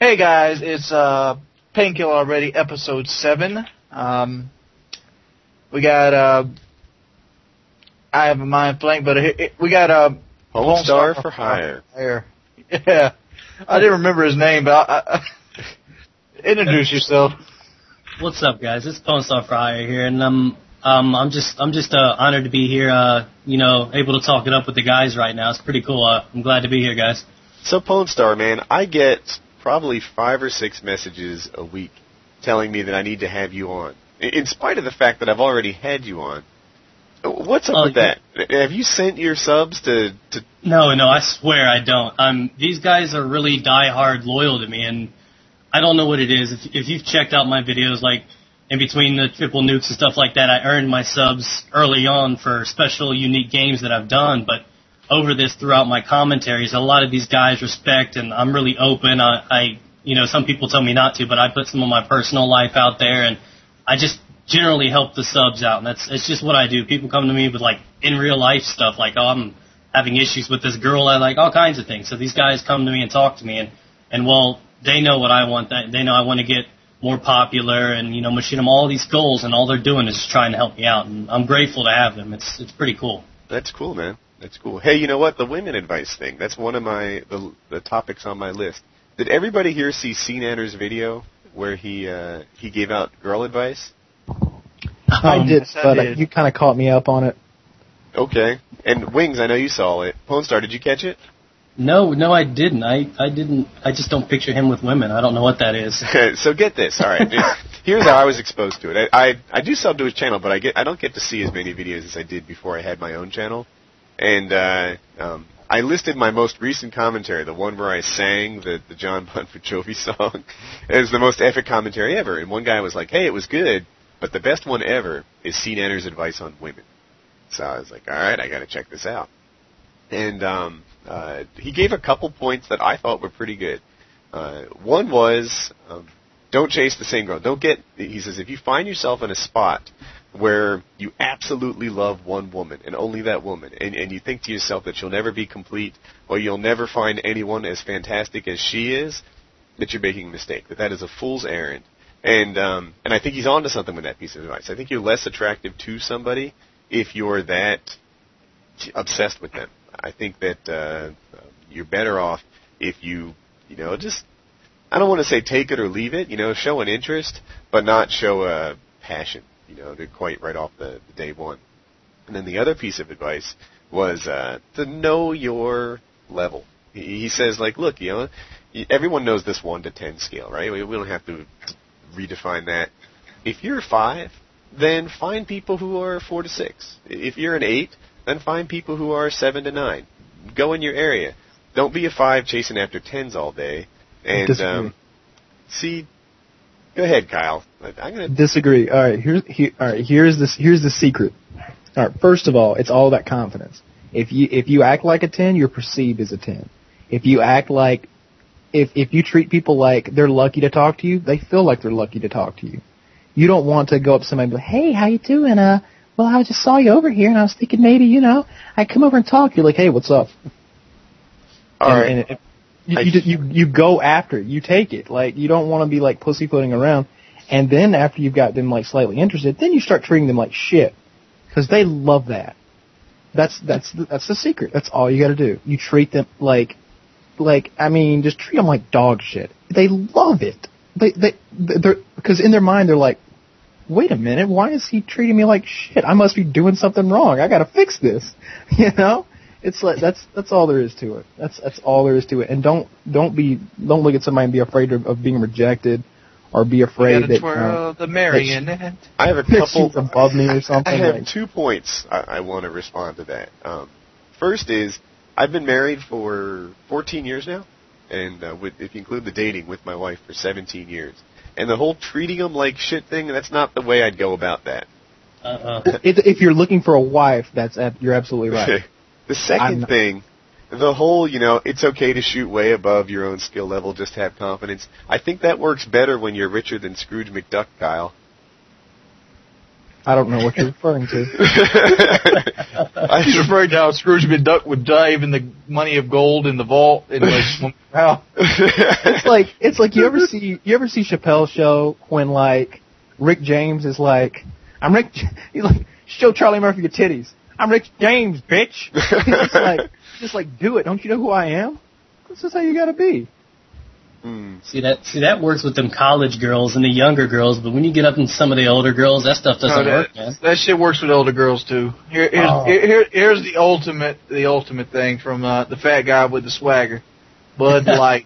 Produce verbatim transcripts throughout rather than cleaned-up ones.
Hey guys, it's uh, Painkiller Already, episode seven. Um, we got, uh, I have a mind blank, but it, it, we got uh, Home Star for Hire. Hire. Yeah, I didn't remember his name, but I, I, introduce yourself. What's up, guys? It's Pone Star for Hire here, and I'm um I'm just I'm just uh, honored to be here. Uh, you know, able to talk it up with the guys right now. It's pretty cool. Uh, I'm glad to be here, guys. So, Pone Star, man, I get probably five or six messages a week telling me that I need to have you on, in spite of the fact that I've already had you on. What's up uh, with that? Have you sent your subs to, to... No, no, I swear I don't. Um, these guys are really die-hard loyal to me, and I don't know what it is. If, if you've checked out my videos, like, in between the triple nukes and stuff like that, I earned my subs early on for special, unique games that I've done, but over this throughout my commentaries, a lot of these guys respect, and I'm really open. I, I, you know, some people tell me not to, but I put some of my personal life out there, and I just generally help the subs out, and that's it's just what I do. People come to me with, like, in real life stuff, like, oh, I'm having issues with this girl, I like all kinds of things. So these guys come to me and talk to me, and, and well, they know what I want. They know I want to get more popular, and, you know, machine them all these goals, and all they're doing is just trying to help me out, and I'm grateful to have them. It's it's pretty cool. That's cool, man. That's cool. Hey, you know what? The women advice thing, that's one of my the, the topics on my list. Did everybody here see C Nanner's video where he uh, he gave out girl advice? I Um, did, yes, I but did. you kind of caught me up on it. Okay. And Wings, I know you saw it. Pone Star, did you catch it? No, no, I didn't. I, I didn't. I just don't picture him with women. I don't know what that is. So get this. All right. Here's how I was exposed to it. I, I I do sub to his channel, but I get I don't get to see as many videos as I did before I had my own channel. And uh, um, I listed my most recent commentary, the one where I sang the, the John Bon Jovi song, as the most epic commentary ever. And one guy was like, hey, it was good, but the best one ever is C Nanner's advice on women. So I was like, all right, I got to check this out. And um, uh, he gave a couple points that I thought were pretty good. Uh, one was, um, don't chase the same girl. Don't get, he says, if you find yourself in a spot where you absolutely love one woman and only that woman, and, and you think to yourself that you'll never be complete or you'll never find anyone as fantastic as she is, that you're making a mistake, that that is a fool's errand. And um, and I think he's on to something with that piece of advice. I think you're less attractive to somebody if you're that obsessed with them. I think that uh, you're better off if you, you know, just, I don't want to say take it or leave it, you know, show an interest, but not show a passion, you know, to quite right off the, the day one. And then the other piece of advice was uh, to know your level. He, he says, like, look, you know, everyone knows this one to ten scale, right? We, we don't have to redefine that. If you're five, then find people who are four to six. If you're an eight, then find people who are seven to nine. Go in your area. Don't be a five chasing after tens all day. And um, see, go ahead, Kyle. I'm gonna Disagree. All right, here's here, all right. Here's this. Here's the secret. All right. First of all, it's all about confidence. If you if you act like a ten, you're perceived as a ten. If you act like if if you treat people like they're lucky to talk to you, they feel like they're lucky to talk to you. You don't want to go up to somebody and be like, hey, how you doing? Uh, well, I just saw you over here, and I was thinking maybe, you know, I'd come over and talk. You're like, hey, what's up? All and, right. and it, you, you, you you go after it. You take it. Like, you don't want to be, like, pussyfooting around. And then after you've got them, like, slightly interested, then you start treating them like shit. Because they love that. That's that's the, that's the secret. That's all you got to do. You treat them like, like I mean, just treat them like dog shit. They love it. They they they're because in their mind they're like, wait a minute, why is he treating me like shit? I must be doing something wrong. I got to fix this. You know, it's like that's that's all there is to it. That's that's all there is to it. And don't don't be don't look at somebody and be afraid of, of being rejected. Or be afraid that twirl uh, the marionette. I have a couple above me or something. I have like. two points I, I want to respond to that. Um, first is I've been married for fourteen years now, and uh, with, if you include the dating, with my wife for seventeen years. And the whole treating them like shit thing, that's not the way I'd go about that. Uh-uh. If, if you're looking for a wife, that's you're absolutely right. The second thing. The whole, you know, it's okay to shoot way above your own skill level, just have confidence. I think that works better when you're richer than Scrooge McDuck, Kyle. I don't know what you're referring to. I He's referring to how Scrooge McDuck would dive in the money of gold in the vault and like swim out. It's like it's like you ever see you ever see Chappelle's show when like Rick James is like, I'm Rick. He's like, show Charlie Murphy your titties. I'm Rick James, bitch. He's just like, just like, do it. Don't you know who I am? This is how you gotta be. Mm. See that? See that works with them college girls and the younger girls, but when you get up into some of the older girls, that stuff doesn't no, that, work, man. That shit works with older girls too. Here, here's, Oh. here, here's the ultimate, the ultimate thing from uh, the fat guy with the swagger, Bud Light.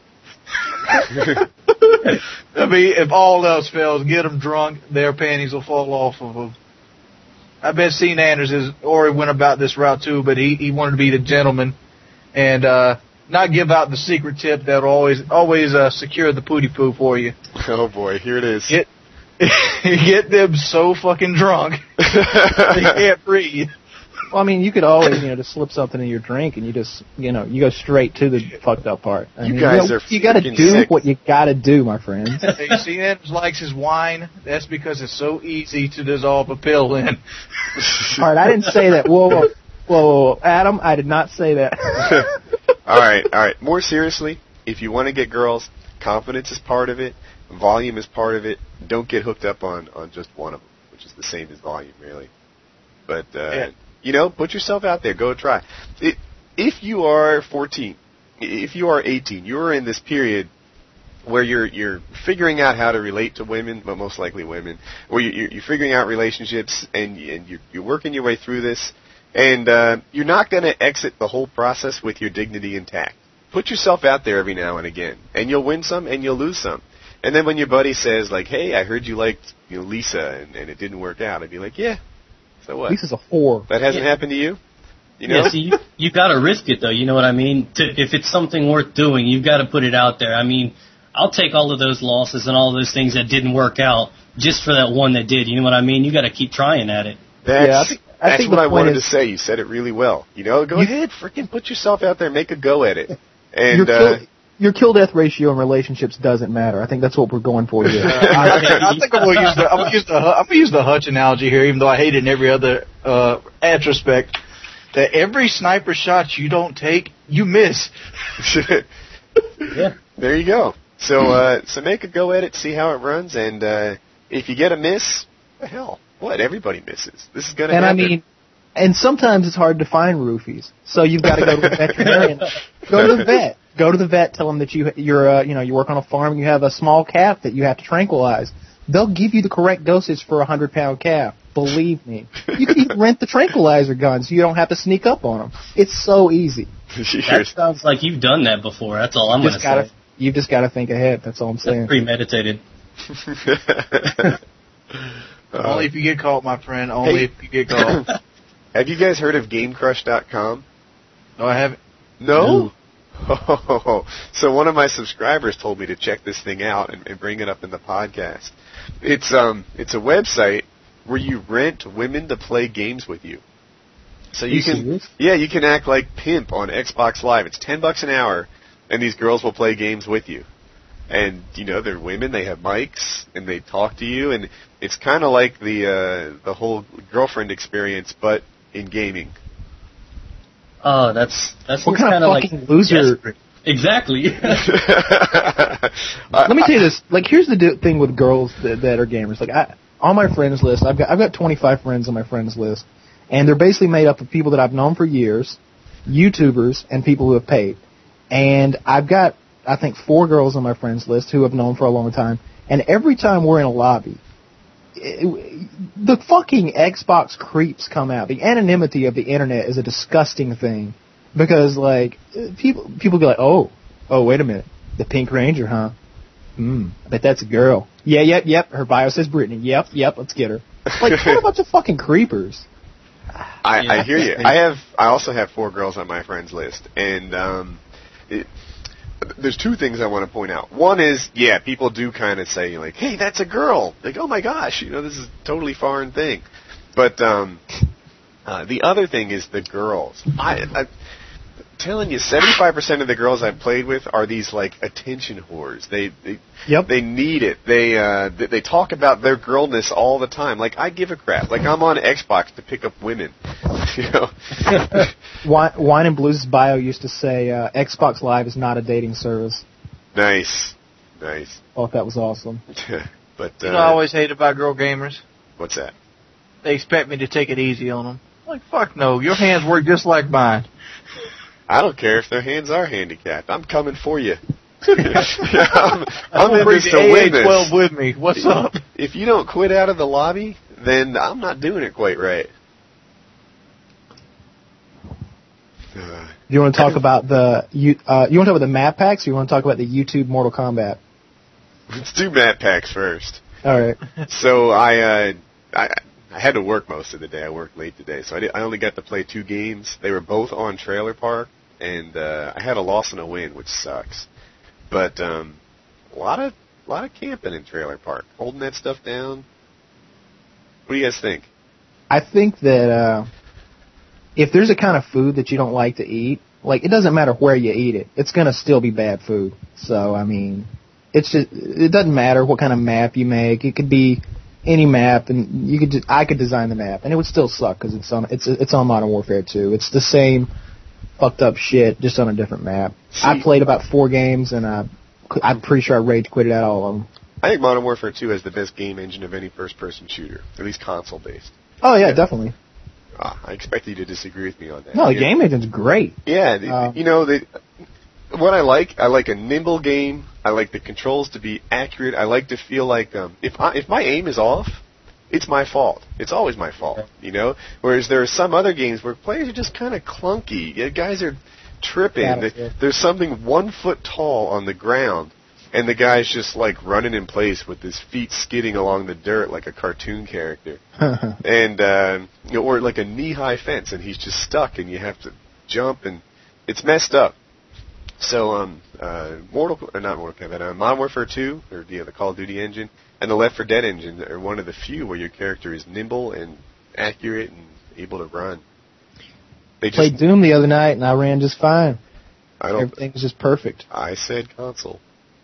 I mean, if all else fails, get them drunk, their panties will fall off of them. I bet Sean Anders is, or he went about this route too, but he, he wanted to be the gentleman and uh, not give out the secret tip that'll always always uh, secure the pooty poo for you. Oh boy, here it is. Get get them so fucking drunk they can't breathe. Well, I mean, you could always, you know, just slip something in your drink and you just, you know, you go straight to the fucked up part. I You mean, guys you know, are you gotta freaking do sick. what you gotta do, my friends. Hey, Sean Anders likes his wine. That's because it's so easy to dissolve a pill in. All right, I didn't say that. Whoa, whoa, whoa, whoa, Adam, I did not say that. all right, all right. More seriously, if you want to get girls, confidence is part of it. Volume is part of it. Don't get hooked up on, on just one of them, which is the same as volume, really. But, uh, Yeah. you know, put yourself out there. Go try. It, if you are fourteen, if you are eighteen, you're in this period where you're you're figuring out how to relate to women, but most likely women, where you're, you're figuring out relationships and, and you're, you're working your way through this, and uh, you're not going to exit the whole process with your dignity intact. Put yourself out there every now and again, and you'll win some and you'll lose some. And then when your buddy says, like, hey, I heard you liked you know, Lisa, and, and it didn't work out, I'd be like, yeah, so what? Lisa's a whore. That hasn't Yeah. happened to you? You know? Yeah, see, you, you got to risk it, though. You know what I mean? To, if it's something worth doing, you've got to put it out there. I mean, I'll take all of those losses and all of those things that didn't work out just for that one that did. You know what I mean? You got to keep trying at it. That's, Yeah, I think- I that's think what the I point wanted is- to say. You said it really well. You know, go You- ahead, freaking put yourself out there, make a go at it. And your, uh, kill, your kill death ratio in relationships doesn't matter. I think that's what we're going for here. I, think, I think I'm gonna use the I'm gonna use the I'm gonna use the Hutch analogy here, even though I hate it in every other uh, retrospect. That every sniper shot you don't take, you miss. Yeah. there you go. So, uh, so make a go at it, see how it runs, and uh, if you get a miss, the hell, what? Everybody misses. This is gonna And I happen. mean, and sometimes it's hard to find roofies, so you've got to go to the veterinarian. Go to the vet. Go to the vet. Tell them that you you're uh, you know you work on a farm and you have a small calf that you have to tranquilize. They'll give you the correct dosage for a hundred pound calf. Believe me. You can even rent the tranquilizer gun so you don't have to sneak up on them. It's so easy. That sounds like you've done that before. That's all I'm You going to just gotta say. you've just got to think ahead. That's all I'm saying. That's premeditated. Only if you get caught, my friend. Only Hey. if you get caught. Have you guys heard of Game Crush dot com? No, I haven't. No? Oh, so one of my subscribers told me to check this thing out and, and bring it up in the podcast. It's um, it's a website where you rent women to play games with you. So you You can, serious? yeah, you can act like pimp on Xbox Live. It's ten bucks an hour, and these girls will play games with you. And you know they're women. They have mics, and they talk to you, and it's kind of like the uh, the whole girlfriend experience, but in gaming. Oh, that's that's What kind kind of like fucking loser? desperate. Exactly. Let me tell you this. Like, here's the do- thing with girls that, that are gamers. Like, I, on my friends list, I've got I've got twenty-five friends on my friends list, and they're basically made up of people that I've known for years, YouTubers, and people who have paid. And I've got, I think, four girls on my friends list who have known for a long time. And every time we're in a lobby, it, the fucking Xbox creeps come out. The anonymity of the internet is a disgusting thing. Because, like, people people go like, oh, oh, wait a minute. The Pink Ranger, huh? Hmm, I bet that's a girl. Yeah, yep, yep. Her bio says Brittany. Yep, yep, let's get her. Like, what a bunch of fucking creepers. I, Yeah. I hear you. I have. I also have four girls on my friends list, and um, it, there's two things I want to point out. One is, yeah, people do kind of say like, "Hey, that's a girl." Like, "Oh my gosh, you know, this is a totally foreign thing." But um, uh, the other thing is the girls. I, I telling you, seventy-five percent of the girls I've played with are these, like, attention whores. They they, Yep. they need it. They, uh, they they talk about their girlness all the time. Like, I give a crap. Like, I'm on Xbox to pick up women. You know? Wine, Wine and Blues' bio used to say, uh, Xbox Live is not a dating service. Nice. Nice. I thought that was awesome. But, uh, You know, I always hate about girl gamers. what's that? They expect me to take it easy on them. Like, fuck no. Your hands work just like mine. I don't care if their hands are handicapped. I'm coming for you. I'm, I'm in bring this the to win this. A A twelve with me. What's up? If you don't quit out of the lobby, then I'm not doing it quite right. Uh, You want to talk about the you? Uh, you want to talk about the map packs, or you want to talk about the YouTube Mortal Kombat? let's do map packs first. All right. So I, uh, I I had to work most of the day. I worked late today, so I, did, I only got to play two games. They were both on Trailer Park, and uh, I had a loss and a win, which sucks. But um, a lot of a lot of camping in Trailer Park, holding that stuff down. What do you guys think? I think that uh, if there's a kind of food that you don't like to eat, like it doesn't matter where you eat it, it's gonna still be bad food. So I mean, it's just it doesn't matter what kind of map you make. It could be any map, and you could just, I could design the map, and it would still suck because it's on it's it's on Modern Warfare two. It's the same fucked up shit, just on a different map. See, I played about four games, and I I'm pretty sure I rage quitted out all of them. I think Modern Warfare two has the best game engine of any first-person shooter, at least console-based. Oh yeah, Yeah. definitely. Ah, I expect you to disagree with me on that. No, the Yeah. game engine's great. Yeah, the- Uh, you know, the, what I like, I like a nimble game. I like the controls to be accurate. I like to feel like um, if I, if my aim is off, it's my fault. It's always my fault, you know. Whereas there are some other games where players are just kind of clunky. Yeah, guys are tripping. Battlefield. There's something one foot tall on the ground, and the guy's just like running in place with his feet skidding along the dirt like a cartoon character. and uh, you know, or like a knee-high fence, and he's just stuck, and you have to jump, and it's messed up. So, um, uh, Mortal, or not Mortal Kombat, uh, Modern Warfare two, or you know, the Call of Duty engine, and the Left four Dead engine are one of the few where your character is nimble and accurate and able to run. They just, Played Doom the other night, and I ran just fine. I don't. Everything was just perfect. I said console.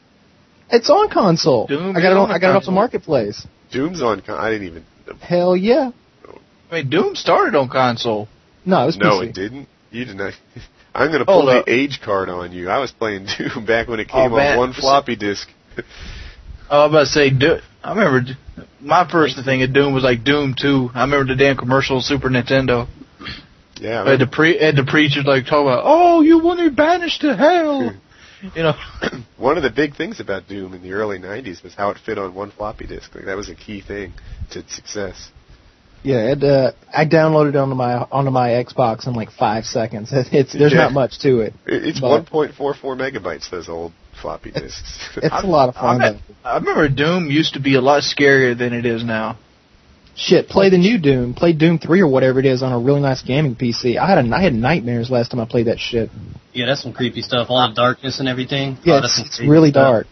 It's on console. Doom I got is it. On, on I got it off the console. marketplace. Doom's on. Con- I didn't even. Hell yeah. I mean, Doom started on console. No, it was No, P C. it didn't. You didn't. I'm going to pull Hold up. the age card on you. I was playing Doom back when it Oh, came on man. one floppy disk. Oh, I was about to say, Do- I remember D- my first thing at Doom was like Doom two. I remember the damn commercial Super Nintendo. Yeah. Had the pre had the preachers like talk about, oh, you want to be banished to hell. You know, One of the big things about Doom in the early nineties was how it fit on one floppy disk. Like that was a key thing to its success. Yeah, it, uh, I downloaded it onto my onto my Xbox in like five seconds. It's there's Yeah. not much to it. It- It's But- one point four four megabytes, those old floppy disks. It's a lot of I, fun. bet- though. I remember Doom used to be a lot scarier than it is now. Shit, play the new Doom. Play Doom three or whatever it is on a really nice gaming P C. I had a, I had nightmares last time I played that shit. Yeah, that's some creepy stuff. All the darkness and everything. Yeah, Oh, that's it's, some it's creepy really stuff. dark.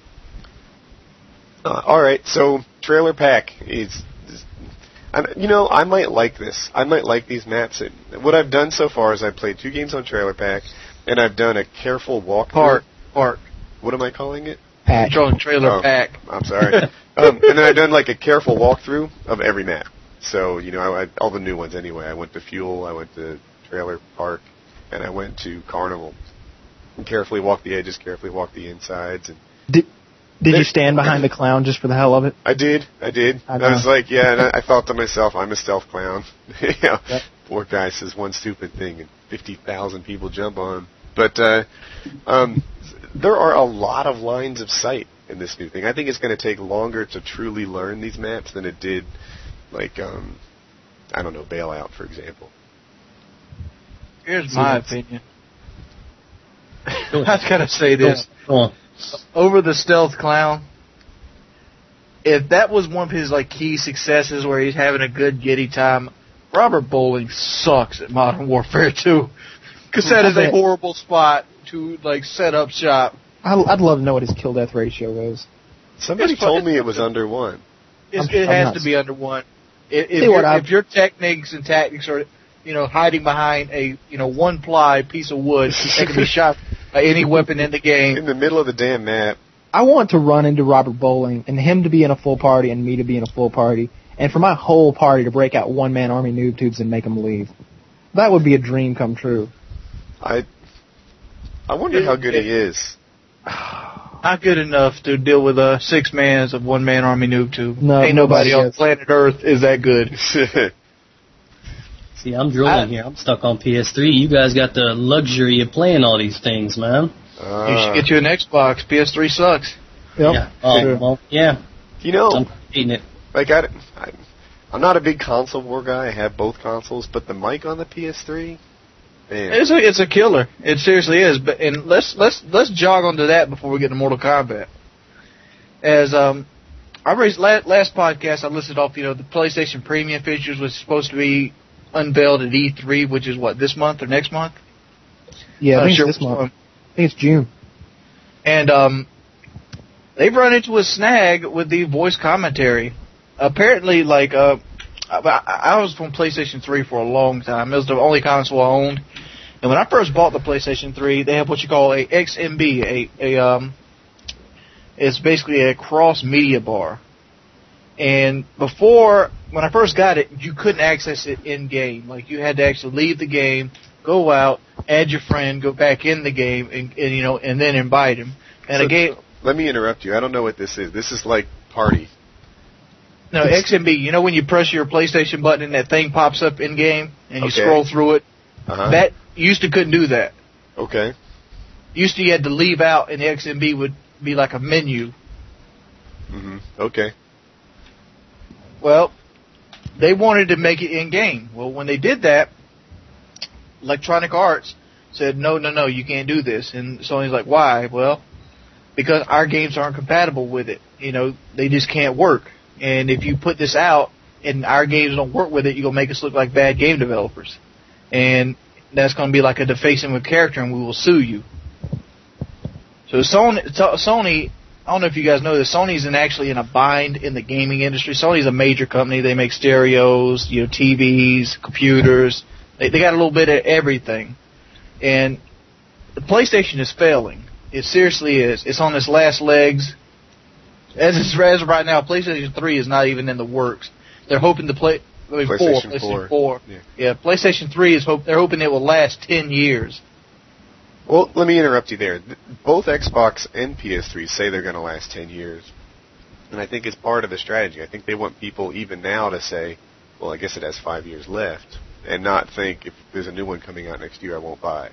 Uh, all right, so trailer pack is, is and, you know, I might like this. I might like these maps. It, what I've done so far is I've played two games on trailer pack, and I've done a careful walkthrough. Park, park, What am I calling it? Patch. controlling trailer Oh. pack. I'm sorry. um, and then I've done like a careful walkthrough of every map. So, you know, I, I, all the new ones anyway. I went to Fuel, I went to Trailer Park, and I went to Carnival. And carefully walked the edges, carefully walked the insides. And Did Did you stand behind the clown just for the hell of it? I did, I did. I I, know. was like, yeah, and I, I thought to myself, I'm a stealth clown. you know, Yep. poor guy says one stupid thing and fifty thousand people jump on him. But uh, um, there are a lot of lines of sight in this new thing. I think it's going to take longer to truly learn these maps than it did, like, um, I don't know, Bailout, for example. Here's See, my that's- opinion. I gotta say this. Go on. Over the stealth clown, if that was one of his like key successes where he's having a good giddy time, Robert Bowling sucks at Modern Warfare two. Because that is a horrible spot to like set up shop. I, I'd love to know what his kill death ratio is. Somebody It's told fu- me it was under one. It's, I'm- it I'm has not- to be under one. If, if, See what your, I- if your techniques and tactics are, you know, hiding behind a, you know, one ply piece of wood that can be shot by any weapon in the game. In the middle of the damn map. I want to run into Robert Bowling and him to be in a full party and me to be in a full party, and for my whole party to break out one-man army noob tubes and make them leave. That would be a dream come true. I I wonder It- how good it- he is. Not good enough to deal with uh, six mans of one man army noob tube. No, Ain't nobody nobody on is. planet Earth is that good. See, I'm drooling I- here. I'm stuck on P S three. You guys got the luxury of playing all these things, man. Uh, You should get you an Xbox. P S three sucks. Yep. Yeah. Oh, Sure. well, yeah. you know, I'm eating it. like I, I, I'm not a big console war guy. I have both consoles, but the mic on the P S three, man. It's a it's a killer. It seriously is. But and let's let's let's jog onto that before we get to Mortal Kombat. As um, I raised last, last podcast, I listed off you know the PlayStation Premium features was supposed to be unveiled at E three, which is what this month or next month. Yeah, I Not think sure it's this which month. one. I think it's June. And um, they've run into a snag with the voice commentary. Apparently, like uh, I, I was from PlayStation three for a long time. It was the only console I owned. And when I first bought the PlayStation three, they have what you call a X M B, a a um, it's basically a cross media bar. And before, when I first got it, you couldn't access it in game. Like you had to actually leave the game, go out, add your friend, go back in the game, and, and you know, and then invite him. And So, a game, Let me interrupt you. I don't know what this is. This is like Party. no X M B. You know when you press your PlayStation button and that thing pops up in game, and you Okay. scroll through it. Uh-huh. That you used to couldn't do that. Okay. Used to you had to leave out, and the X M B would be like a menu. hmm Okay. Well, they wanted to make it in game. Well, when they did that, Electronic Arts said, no, no, no, you can't do this. And Sony's like, why? Well, because our games aren't compatible with it. You know, they just can't work. And if you put this out and our games don't work with it, you're going to make us look like bad game developers. And that's going to be like a defacing of character, and we will sue you. So Sony, Sony, I don't know if you guys know this, Sony's in actually in a bind in the gaming industry. Sony's a major company. They make stereos, you know, T Vs, computers. They, they got a little bit of everything. And the PlayStation is failing. It seriously is. It's on its last legs. As it's as of right now, PlayStation three is not even in the works. They're hoping to play. I mean, four, PlayStation PlayStation four. four. Yeah. Yeah, PlayStation three is hope. They're hoping it will last ten years. Well, let me interrupt you there. Th- Both Xbox and P S three say they're going to last ten years. And I think it's part of the strategy. I think they want people even now to say, well, I guess it has five years left, and not think if there's a new one coming out next year, I won't buy.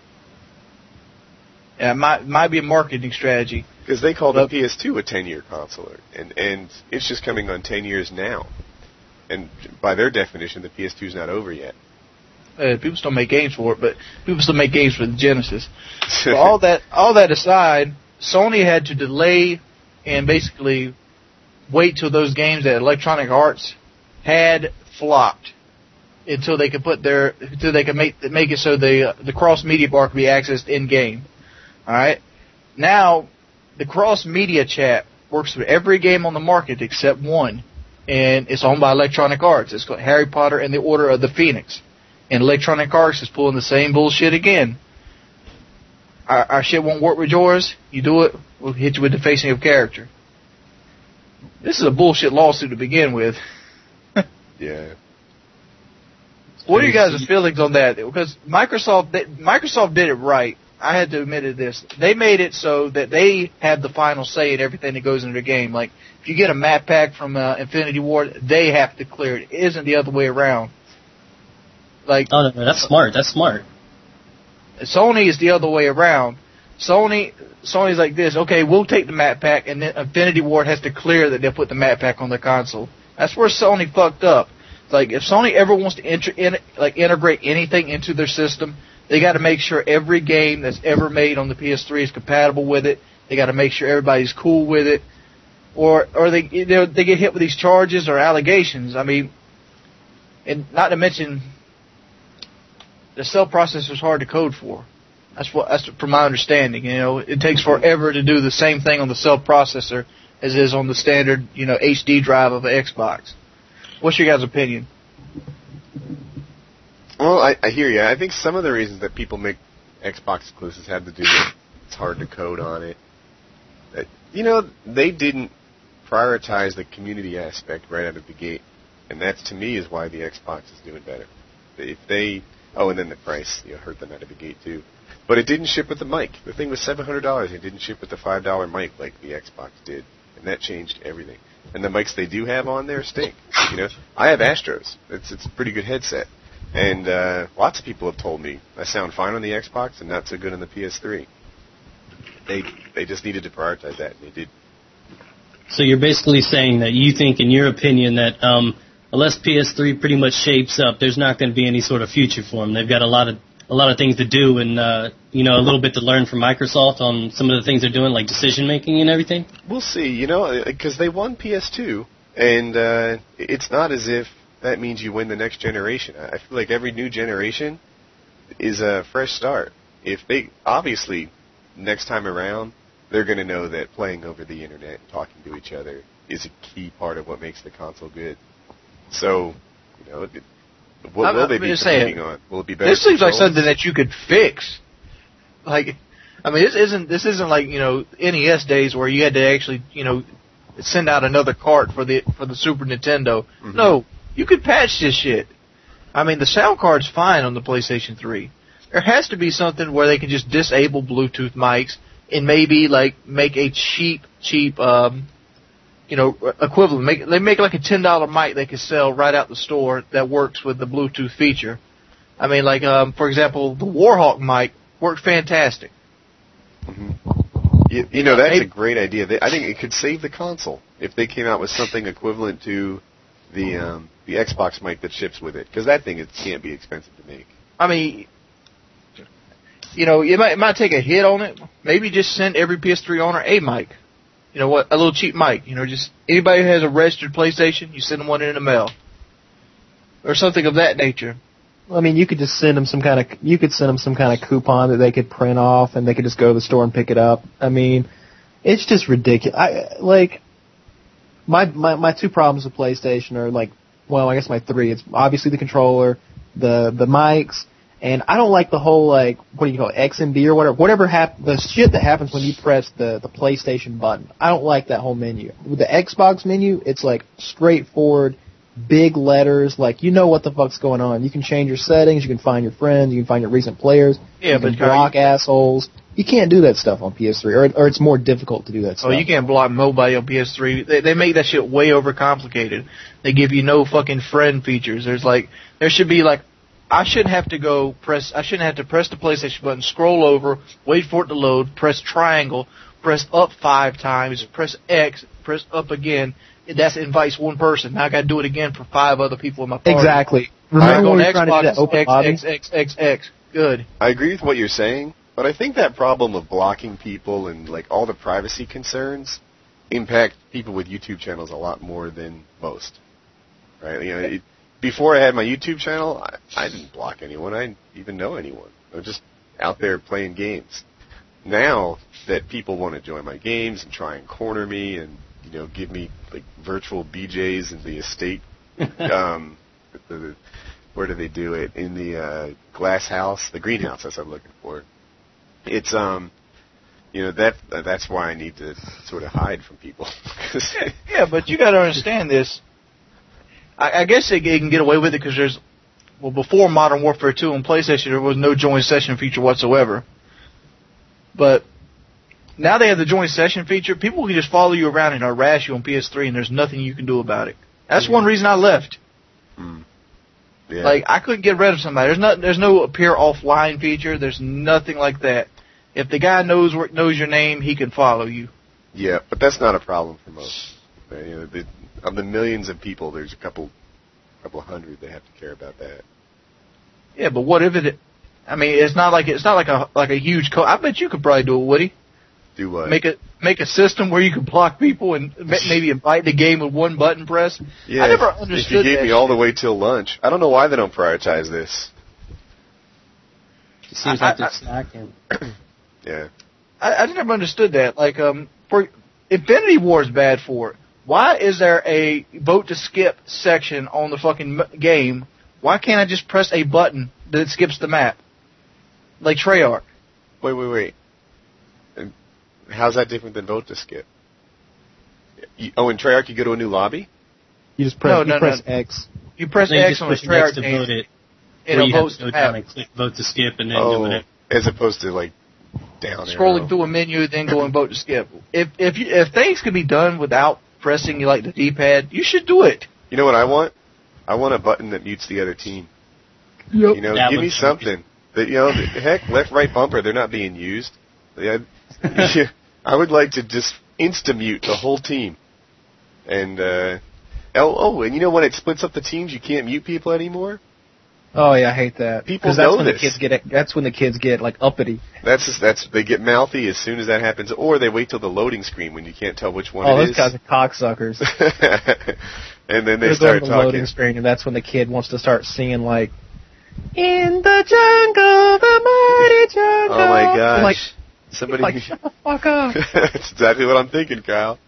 Yeah, it might might be a marketing strategy. Because they called Well- the P S two a ten-year console, and and it's just coming on ten years now. And by their definition, the P S two is not over yet. Uh, people still make games for it, but people still make games for the Genesis. So all that all that aside, Sony had to delay and basically wait till those games that Electronic Arts had flopped until they could put their until they could make make it so the uh, the cross media bar could be accessed in game. All right, now the cross media chat works with every game on the market except one, and it's owned by Electronic Arts. It's called Harry Potter and the Order of the Phoenix. And Electronic Arts is pulling the same bullshit again. Our, our shit won't work with yours. You do it, we'll hit you with defacing of character. This is a bullshit lawsuit to begin with. Yeah. What are you guys' feelings on that? Because Microsoft, they, Microsoft did it right. I had to admit to this. They made it so that they have the final say in everything that goes into the game. Like, if you get a map pack from uh, Infinity Ward, they have to clear it. It isn't the other way around. Like, Oh, no, no, that's smart. That's smart. Sony is the other way around. Sony, Sony's like this. Okay, we'll take the map pack, and then Infinity Ward has to clear that they'll put the map pack on their console. That's where Sony fucked up. Like, if Sony ever wants to enter, in, like integrate anything into their system, they got to make sure every game that's ever made on the P S three is compatible with it. They got to make sure everybody's cool with it, or or they you know, they get hit with these charges or allegations. I mean, and not to mention, the cell processor is hard to code for. That's what that's from my understanding. You know, it takes forever to do the same thing on the cell processor as it is on the standard, you know, H D drive of an Xbox. What's your guys' opinion? Well, Well, I, I hear you. I think some of the reasons that people make Xbox exclusives have to do with it's hard to code on it. Uh, you know, they didn't prioritize the community aspect right out of the gate, and that to me is why the Xbox is doing better. If they, oh, and then the price, you know, hurt them out of the gate too. But it didn't ship with the mic. The thing was seven hundred dollars. It didn't ship with the five dollar mic like the Xbox did, and that changed everything. And the mics they do have on there stink. You know, I have Astros. It's it's a pretty good headset. And uh, lots of people have told me I sound fine on the Xbox and not so good on the P S three. They they just needed to prioritize that, and they did. So you're basically saying that you think, in your opinion, that um, unless P S three pretty much shapes up, there's not going to be any sort of future for them. They've got a lot of a lot of things to do, and uh, you know, a little bit to learn from Microsoft on some of the things they're doing, like decision making and everything. We'll see. You know, because they won P S two, and uh, it's not as if that means you win the next generation. I feel like every new generation is a fresh start. If they, obviously, next time around, they're going to know that playing over the internet and talking to each other is a key part of what makes the console good. So, you know, what will they be competing on? Will it be better? This seems like controls? something that you could fix. Like, I mean, this isn't this isn't like, you know, N E S days where you had to actually, you know, send out another cart for the for the Super Nintendo. Mm-hmm. No. You could patch this shit. I mean, the sound card's fine on the PlayStation three. There has to be something where they can just disable Bluetooth mics and maybe, like, make a cheap, cheap, um, you know, equivalent. Make, they make, like, a ten dollar mic they can sell right out the store that works with the Bluetooth feature. I mean, like, um, for example, the Warhawk mic worked fantastic. Mm-hmm. You, you know, that's a great idea. They, I think it could save the console if they came out with something equivalent to the um, the Xbox mic that ships with it, because that thing it can't be expensive to make. I mean, you know, it might, it might take a hit on it. Maybe just send every P S three owner a mic. You know what? A little cheap mic. You know, just anybody who has a registered PlayStation, you send them one in the mail, or something of that nature. I mean, you could just send them some kind of you could send them some kind of coupon that they could print off, and they could just go to the store and pick it up. I mean, it's just ridiculous. I like. My, my my two problems with PlayStation are, like, well, I guess my three. It's obviously the controller, the the mics, and I don't like the whole, like, what do you call it, X M D or whatever, whatever hap- the shit that happens when you press the, the PlayStation button. I don't like that whole menu. With the Xbox menu, it's, like, straightforward, big letters, like, you know what the fuck's going on. You can change your settings, you can find your friends, you can find your recent players, yeah, you but can block you- assholes. You can't do that stuff on P S three, or or it's more difficult to do that stuff. Oh, you can't block nobody on P S three. They they make that shit way overcomplicated. They give you no fucking friend features. There's like there should be like I shouldn't have to go press. I shouldn't have to press the PlayStation button, scroll over, wait for it to load, press triangle, press up five times, press X, press up again. That invites one person. Now I got to do it again for five other people in my party. Exactly. Remember when we were trying to do that open lobby? X X X X X. Good. I agree with what you're saying. But I think that problem of blocking people and, like, all the privacy concerns impact people with YouTube channels a lot more than most, right? You know, it, before I had my YouTube channel, I, I didn't block anyone. I didn't even know anyone. I was just out there playing games. Now that people want to join my games and try and corner me and, you know, give me, like, virtual B Js in the estate, um, the, the, where do they do it? In the uh, glass house, the greenhouse, that's what I'm looking for. It's, um, you know, that that's why I need to sort of hide from people. Yeah, but you got to understand this. I, I guess they, they can get away with it because there's, well, before Modern Warfare two on PlayStation, there was no join session feature whatsoever. But now they have the join session feature. People can just follow you around and harass you on P S three, and there's nothing you can do about it. That's mm-hmm. one reason I left. Mm. Yeah. Like, I couldn't get rid of somebody. There's not, there's no appear offline feature. There's nothing like that. If the guy knows knows your name, he can follow you. Yeah, but that's not a problem for most. You know, the, of the millions of people, there's a couple, couple hundred that have to care about that. Yeah, but what if it? I mean, it's not like it's not like a like a huge code. I bet you could probably do it, Woody. Do what? Make a make a system where you can block people and maybe invite the game with one button press. Yeah, I never understood if you gave that me all shit. the way till lunch. I don't know why they don't prioritize this. It seems I, like they're I, snacking. Yeah. I, I never understood that. Like, um, for Infinity War is bad for it. Why is there a vote to skip section on the fucking game? Why can't I just press a button that skips the map, like Treyarch. Wait, wait, wait. And how's that different than vote to skip? You, oh, in Treyarch you go to a new lobby? You just press, No, you no, press no. X. You press Then you X just on the push next Treyarch to game, vote it, and where it you have votes to go the down map. and click vote to skip and then Oh, do it. as opposed to like down Scrolling arrow. through a menu, then go and vote to skip. If if you, if things could be done without pressing like the D-pad, you should do it. You know what I want? I want a button that mutes the other team. Yep. You know, That give me would- something. That, you know, heck, left, right bumper, they're not being used. Yeah, I would like to just insta-mute the whole team. And, uh, oh, oh, and you know when it splits up the teams, you can't mute people anymore? Oh yeah, I hate that. People 'Cause that's know when this. the kids get that's when the kids get like uppity. That's just, that's they get mouthy as soon as that happens, or they wait till the loading screen when you can't tell which one Oh, it those is. guys are cocksuckers. And then they They'll go start to the talking. loading screen, and that's when the kid wants to start singing like, "In the jungle, the mighty jungle." Oh my I'm gosh! Like, Somebody. like shut the fuck up. That's exactly what I'm thinking, Kyle.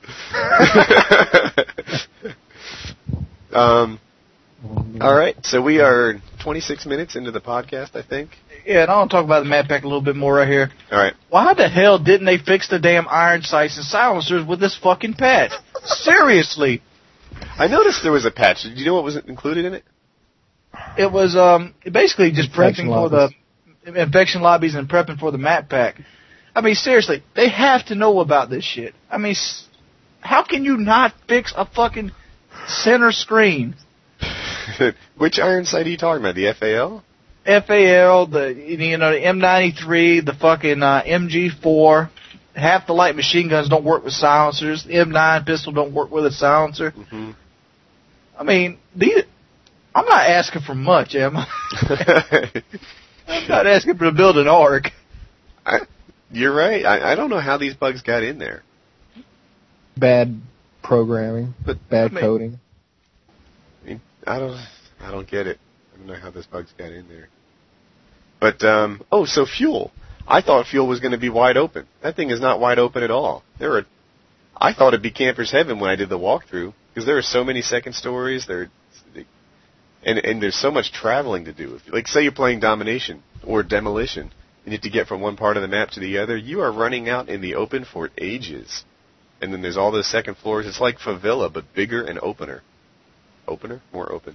um. All right, so we are twenty-six minutes into the podcast, I think. Yeah, and I want to talk about the map pack a little bit more right here. All right. Why the hell didn't they fix the damn iron sights and silencers with this fucking patch? Seriously. I noticed there was a patch. Did you know what was included in it? It was um basically just Infection prepping for the infection lobbies and prepping for the map pack. I mean, seriously, they have to know about this shit. I mean, s- how can you not fix a fucking center screen? Which iron sight are you talking about? The F A L? F A L, the you know the M ninety-three, the fucking uh, M G four. Half the light machine guns don't work with silencers. The M nine pistol don't work with a silencer. Mm-hmm. I mean, these. I'm not asking for much, am I? I'm not asking for to build an arc. I, you're right. I, I don't know how these bugs got in there. Bad programming, But bad I mean- coding. I mean, I don't, I don't get it. I don't know how this bug's got in there. But um, oh, so fuel. I thought fuel was going to be wide open. That thing is not wide open at all. There are, I thought it'd be camper's heaven when I did the walkthrough because there are so many second stories. There, and and there's so much traveling to do. Like say you're playing domination or demolition, and you have to get from one part of the map to the other. You are running out in the open for ages. And then there's all those second floors. It's like Favela, but bigger and opener. Opener? More open.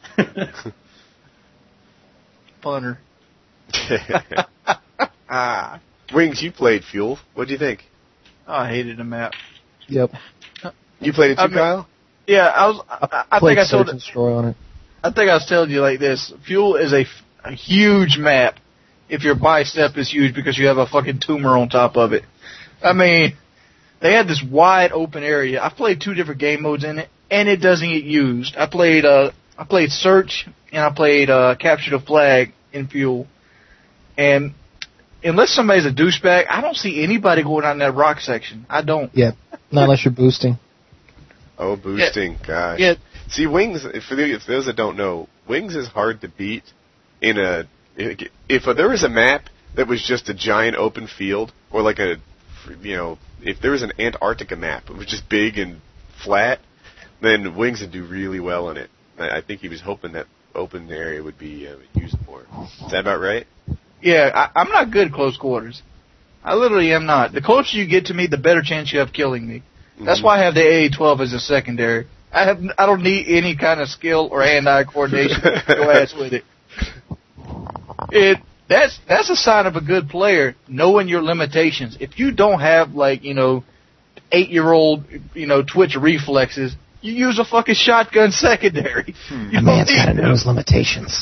Punter. Ah, Wings, you played Fuel. What do you think? oh, I hated the map. Yep. You played it too, I mean- Kyle? Yeah, I was. I, I Played think I told. Search and Destroy on it. I think I was telling you like this. Fuel is a, a huge map. If your bicep is huge because you have a fucking tumor on top of it. I mean, they had this wide open area. I played two different game modes in it, and it doesn't get used. I played uh, I played Search and I played uh, Capture the Flag in Fuel, and unless somebody's a douchebag, I don't see anybody going out in that rock section. I don't. Yep. Not unless you're boosting. Oh, boosting. Gosh. Yeah. See, Wings, for, the, for those that don't know, Wings is hard to beat in a... If there was a map that was just a giant open field, or like a, you know, if there was an Antarctica map, it was just big and flat, then Wings would do really well in it. I, I think he was hoping that open area would be uh, used more. Is that about right? Yeah, I, I'm not good at close quarters. I literally am not. The closer you get to me, the better chance you have killing me. That's Mhm. why I have the A A twelve as a secondary. I have I don't need any kind of skill or hand-eye coordination to go ass with it. It that's that's a sign of a good player, knowing your limitations. If you don't have like you know eight-year-old you know twitch reflexes, you use a fucking shotgun secondary. Hmm. You A don't man's need got to know to. his limitations.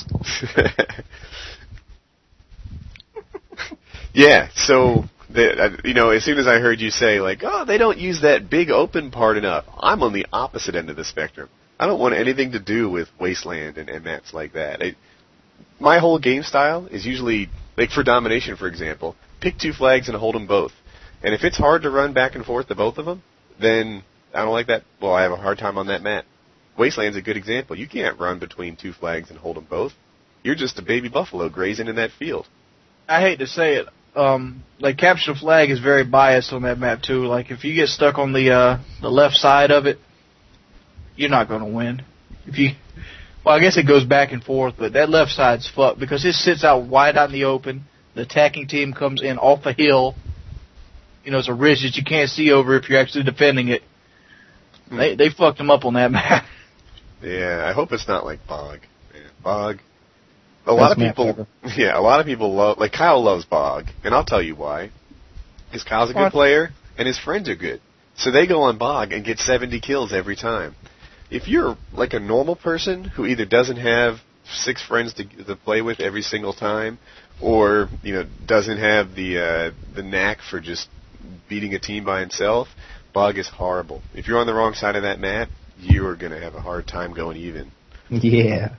Yeah, so the, uh, you know, as soon as I heard you say like, "Oh, they don't use that big open part enough," I'm on the opposite end of the spectrum. I don't want anything to do with Wasteland and, and maps like that. I, my whole game style is usually like for domination, for example, pick two flags and hold them both. And if it's hard to run back and forth to both of them, then I don't like that. Well, I have a hard time on that map. Wasteland's a good example. You can't run between two flags and hold them both. You're just a baby buffalo grazing in that field. I hate to say it, um, like Capture the Flag is very biased on that map too. Like if you get stuck on the uh, the left side of it, you're not going to win. If you Well, I guess it goes back and forth, but that left side's fucked because it sits out wide out in the open. The attacking team comes in off a hill. You know, it's a ridge that you can't see over if you're actually defending it. Mm. They they fucked them up on that map. Yeah, I hope it's not like Bog. Yeah, Bog. A lot of people, yeah, a lot of people love, like Kyle loves Bog, and I'll tell you why. Because Kyle's a good player, and his friends are good. So they go on Bog and get seventy kills every time. If you're like a normal person who either doesn't have six friends to, to play with every single time, or you know doesn't have the uh, the knack for just beating a team by himself, Bog is horrible. If you're on the wrong side of that map, you are going to have a hard time going even. Yeah.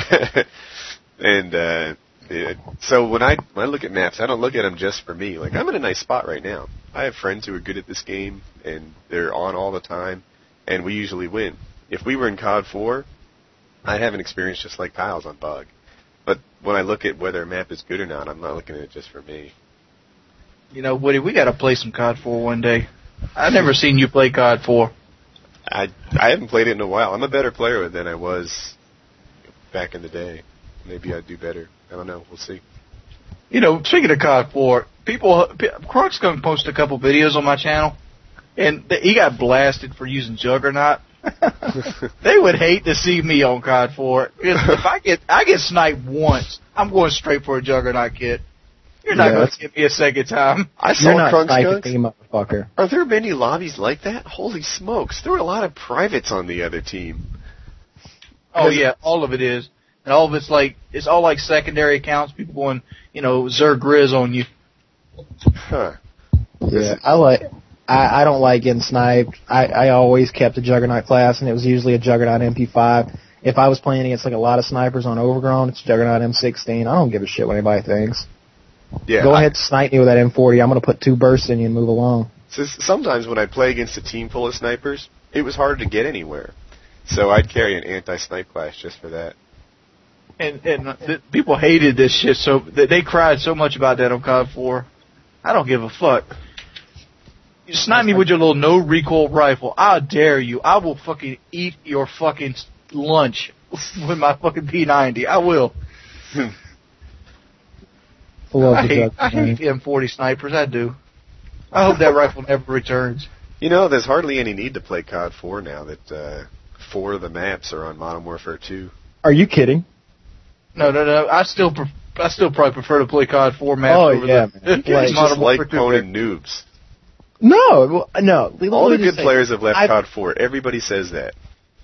And uh, yeah, so when I when I look at maps, I don't look at them just for me. Like I'm in a nice spot right now. I have friends who are good at this game, and they're on all the time, and we usually win. If we were in C O D four, I'd have an experience just like Kyle's on Bug. But when I look at whether a map is good or not, I'm not looking at it just for me. You know, Woody, we got to play some C O D four one day. I've never seen you play C O D four. I I haven't played it in a while. I'm a better player than I was back in the day. Maybe I'd do better. I don't know. We'll see. You know, speaking of C O D four, people, Croc's going to post a couple videos on my channel, and he got blasted for using Juggernaut. They would hate to see me on C O D four. If I get I get sniped once, I'm going straight for a Juggernaut kit. You're not yeah, going to give me a second time. I saw Crunk motherfucker. Are there many lobbies like that? Holy smokes. There were a lot of privates on the other team. Oh, yeah, all of it is. And all of it's like, it's all like secondary accounts, people going, you know, Zerg Grizz on you. Huh. Yeah, I like, I, I don't like getting sniped. I, I always kept a Juggernaut class, and it was usually a Juggernaut M P five. If I was playing against like a lot of snipers on Overgrown, it's Juggernaut M sixteen. I don't give a shit what anybody thinks. Yeah, Go I, ahead, snipe me with that M forty. I'm going to put two bursts in you and move along. So sometimes when I'd play against a team full of snipers, it was hard to get anywhere. So I'd carry an anti-snipe class just for that. And and the, people hated this shit, so they, they cried so much about that on C O D four. I don't give a fuck. You snipe me with your little no recoil rifle. I dare you. I will fucking eat your fucking lunch with my fucking P ninety. I will. I hate, I hate the M forty snipers. I do. I hope that rifle never returns. You know, there's hardly any need to play C O D four now that uh, four of the maps are on Modern Warfare two. Are you kidding? No, no, no. I still, pre- I still probably prefer to play C O D four maps oh, over yeah, the like, Modern just like Conan noobs. No, no. All the good players have left I've, C O D four. Everybody says that.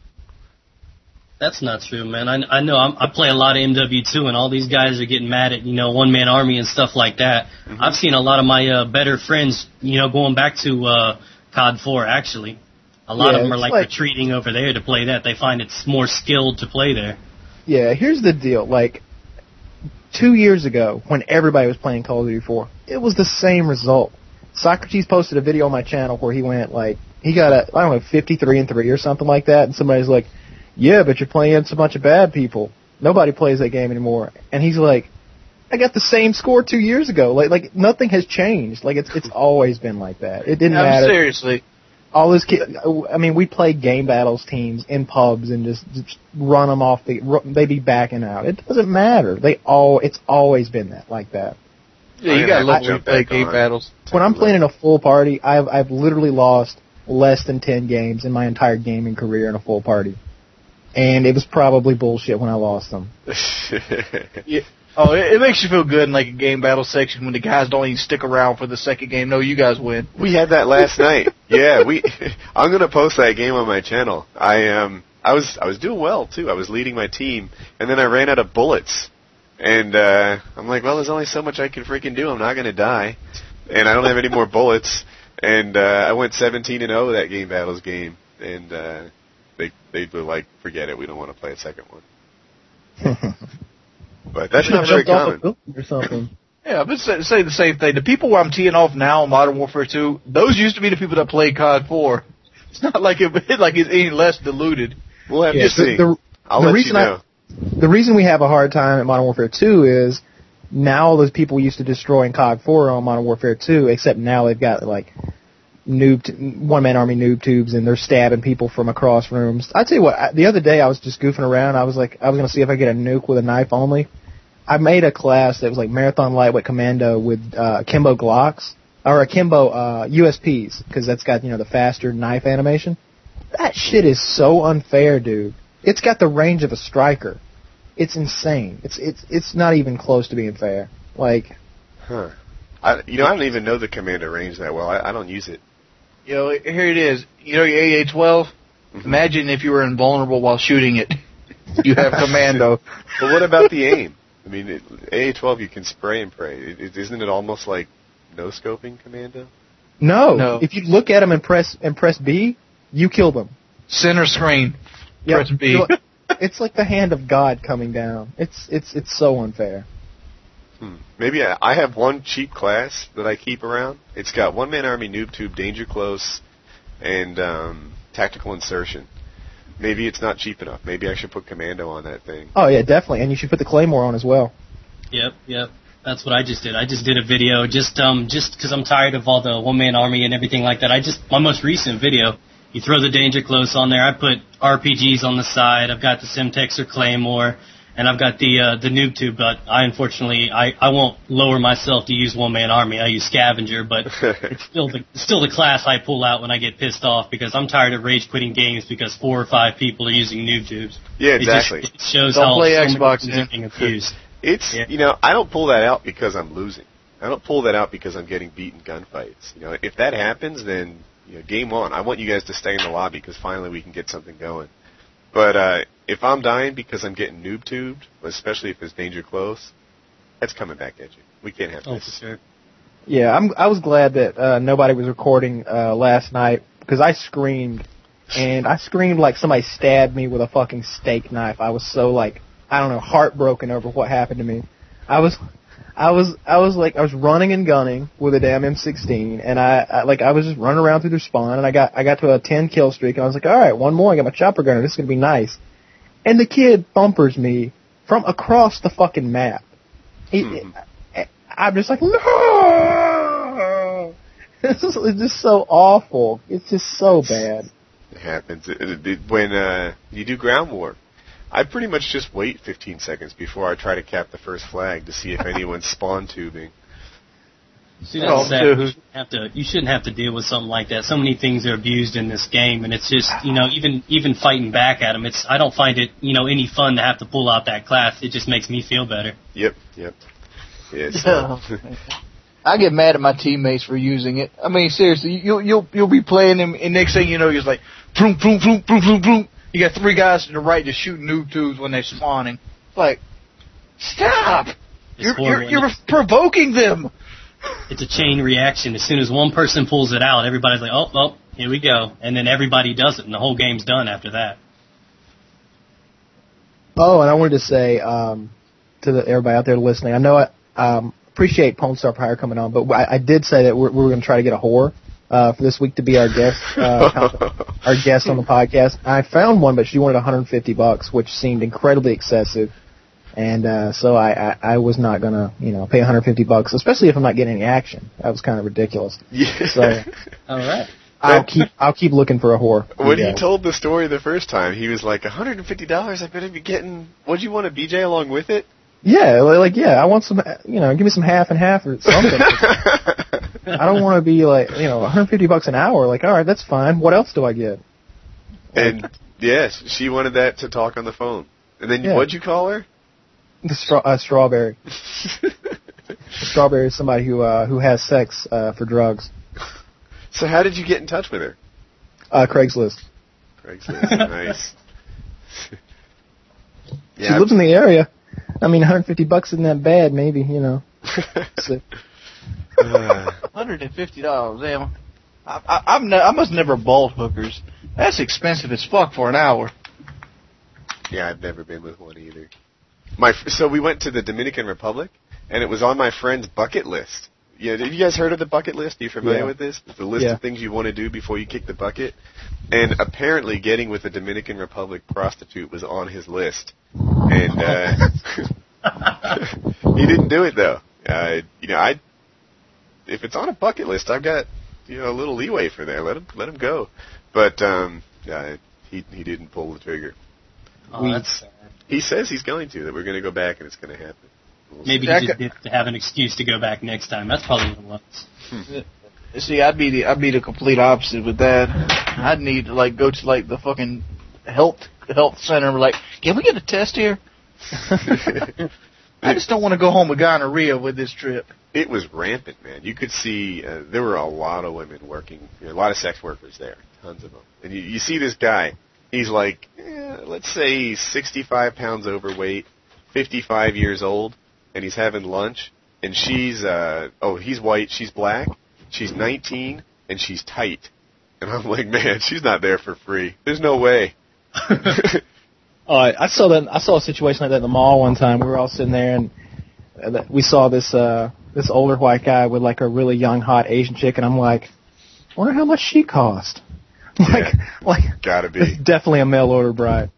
That's not true, man. I, I know I'm, I play a lot of M W two, and all these guys are getting mad at, you know, one-man army and stuff like that. Mm-hmm. I've seen a lot of my uh, better friends, you know, going back to uh, C O D four, actually. A lot yeah, of them are, like, like, retreating over there to play that. They find it's more skilled to play there. Yeah, here's the deal. Like, two years ago, when everybody was playing Call of Duty four, it was the same result. Socrates posted a video on my channel where he went, like, he got a, I don't know, fifty-three and three or something like that, and somebody's like, yeah, but you're playing against a bunch of bad people. Nobody plays that game anymore. And he's like, I got the same score two years ago. Like, like nothing has changed. Like, it's it's always been like that. It didn't no, matter. Seriously. All this kid, I mean, we played game battles teams in pubs and just, just run them off. The, they'd be backing out. It doesn't matter. They all, it's always been that like that. Yeah, you gotta love when you play game battles. When I'm playing in a full party, I've I've literally lost less than ten games in my entire gaming career in a full party. And it was probably bullshit when I lost them. yeah. Oh, it, it makes you feel good in like a game battle section when the guys don't even stick around for the second game. No, you guys win. We had that last night. Yeah, we. I'm gonna post that game on my channel. I um, I was I was doing well too. I was leading my team, and then I ran out of bullets, and uh, I'm like, well, there's only so much I can freaking do. I'm not gonna die, and I don't have any more bullets, and uh, I went seventeen and oh that game battles game, and. Uh, They they were like, forget it, we don't want to play a second one. But that's not very common. Or something. Yeah, I've been say, say the same thing. The people where I'm teeing off now in Modern Warfare two, those used to be the people that played C O D four. It's not like it like it's any less diluted. We'll have yeah, to see. The, I'll the let reason you know. I, the reason we have a hard time at Modern Warfare two is now those people used to destroy in C O D four on Modern Warfare two, except now they've got like noob, t- one-man army noob tubes, and they're stabbing people from across rooms. I tell you what, I, the other day I was just goofing around. I was like, I was gonna see if I could get a nuke with a knife only. I made a class that was like Marathon Lightweight Commando with uh, Kimbo Glocks or Akimbo uh, U S Ps, because that's got, you know, the faster knife animation. That shit is so unfair, dude. It's got the range of a striker. It's insane. It's it's it's not even close to being fair. Like, huh? I, you know, I don't even know the Commando range that well. I, I don't use it. You know, here it is. You know your A A twelve? Mm-hmm. Imagine if you were invulnerable while shooting it. You have Commando. But what about the aim? I mean, it, A A twelve, you can spray and pray. It, it, isn't it almost like no-scoping Commando? No. no. If you look at them and press and press B, you kill them. Center screen. Yep. Press B. It's like the hand of God coming down. It's it's it's so unfair. Hmm. Maybe I, I have one cheap class that I keep around. It's got one-man army, noob tube, danger close, and um, tactical insertion. Maybe it's not cheap enough. Maybe I should put Commando on that thing. Oh yeah, definitely, and you should put the Claymore on as well. Yep, yep. That's what I just did. I just did a video just um just because I'm tired of all the one-man army and everything like that. I just my most recent video. You throw the danger close on there. I put R P Gs on the side. I've got the Semtex or Claymore, and I've got the uh, the noob tube. But I unfortunately I, I won't lower myself to use one man army. I use scavenger, but it's still the still the class I pull out when I get pissed off because I'm tired of rage quitting games because four or five people are using noob tubes. Yeah, exactly. It, just, it shows don't how play so Xbox many being abused. It's yeah. you know I don't pull that out because I'm losing. I don't pull that out because I'm getting beaten gunfights. You know, if that happens, then you know, game on. I want you guys to stay in the lobby because finally we can get something going. But uh, if I'm dying because I'm getting noob tubed, especially if it's danger close, that's coming back at you. We can't have oh, this. For sure. Yeah, I'm, I was glad that uh, nobody was recording uh, last night because I screamed, and I screamed like somebody stabbed me with a fucking steak knife. I was so like, I don't know, heartbroken over what happened to me. I was... I was I was like I was running and gunning with a damn M sixteen, and I, I like I was just running around through their spawn, and I got I got to a ten kill streak, and I was like, all right, one more, I got my chopper gunner, this is gonna be nice. And the kid bumpers me from across the fucking map. He, mm-hmm. I, I'm just like, no, this is it's just so awful. It's just so bad. It happens it, it, it, when uh, you do ground war. I pretty much just wait fifteen seconds before I try to cap the first flag to see if anyone's spawn tubing. See, that's oh, sad. You shouldn't, have to, you shouldn't have to deal with something like that. So many things are abused in this game, and it's just, you know, even even fighting back at them, it's I don't find it, you know, any fun to have to pull out that class. It just makes me feel better. Yep, yep. Yeah, so. I get mad at my teammates for using it. I mean, seriously, you'll you'll you'll be playing them, and next thing you know, you're just like, vroom, vroom, vroom, vroom, vroom, vroom. You got three guys to the right just shooting noob tubes when they're spawning. It's like, stop! You're, you're, you're provoking them! It's a chain reaction. As soon as one person pulls it out, everybody's like, oh, oh, here we go. And then everybody does it, and the whole game's done after that. Oh, and I wanted to say um, to the, everybody out there listening, I know I um, appreciate Pwn Star Prior coming on, but I, I did say that we're, we were going to try to get a whore. Uh, for this week to be our guest, uh, our guest on the podcast. I found one, but she wanted one hundred fifty bucks, which seemed incredibly excessive. And, uh, so I, I, I was not gonna, you know, pay one hundred fifty bucks, especially if I'm not getting any action. That was kind of ridiculous. Yeah. So. Alright. I'll keep, I'll keep looking for a whore. When he told the story the first time, he was like, one hundred fifty dollars, I better be getting, what'd you want, a B J along with it? Yeah, like, yeah, I want some, you know, give me some half and half or something. I don't want to be like, you know, one hundred fifty bucks an hour. Like, all right, that's fine. What else do I get? And, yes, she wanted that to talk on the phone. And then, yeah. What'd you call her? The stra- uh, strawberry. Strawberry is somebody who, uh, who has sex, uh, for drugs. So how did you get in touch with her? Uh, Craigslist. Craigslist, nice. Yeah, she lives in the area. I mean, one hundred fifty bucks isn't that bad, maybe, you know. So. one hundred fifty dollars, damn. I, I, I'm ne- I must never bought hookers. That's expensive as fuck for an hour. Yeah, I've never been with one either. My So we went to the Dominican Republic, and it was on my friend's bucket list. Yeah, have you guys heard of the bucket list? Are you familiar yeah. with this? It's the list yeah. of things you want to do before you kick the bucket. And apparently getting with a Dominican Republic prostitute was on his list. And uh, he didn't do it, though. Uh, you know, I if it's on a bucket list, I've got you know, a little leeway for there. Let him let him go. But um, yeah, he he didn't pull the trigger. Oh, we, that's sad. He says he's going to. That we're going to go back and it's going to happen. We'll Maybe he just did to have an excuse to go back next time. That's probably what it was. Hmm. See, I'd be the I'd be the complete opposite with that. I'd need to like go to like the fucking health health center and be like, can we get a test here? I just don't want to go home with gonorrhea with this trip. It was rampant, man. You could see uh, there were a lot of women working, you know, a lot of sex workers there, tons of them. And you, you see this guy, he's like, eh, let's say sixty-five pounds overweight, fifty-five years old, and he's having lunch, and she's, uh, oh, he's white, she's black, she's nineteen, and she's tight. And I'm like, man, she's not there for free. There's no way. Uh, I saw that. I saw a situation like that in the mall one time. We were all sitting there, and uh, we saw this uh, this older white guy with like a really young, hot Asian chick, and I'm like, I wonder how much she cost. like, yeah, like, gotta be. It's definitely a mail order bride.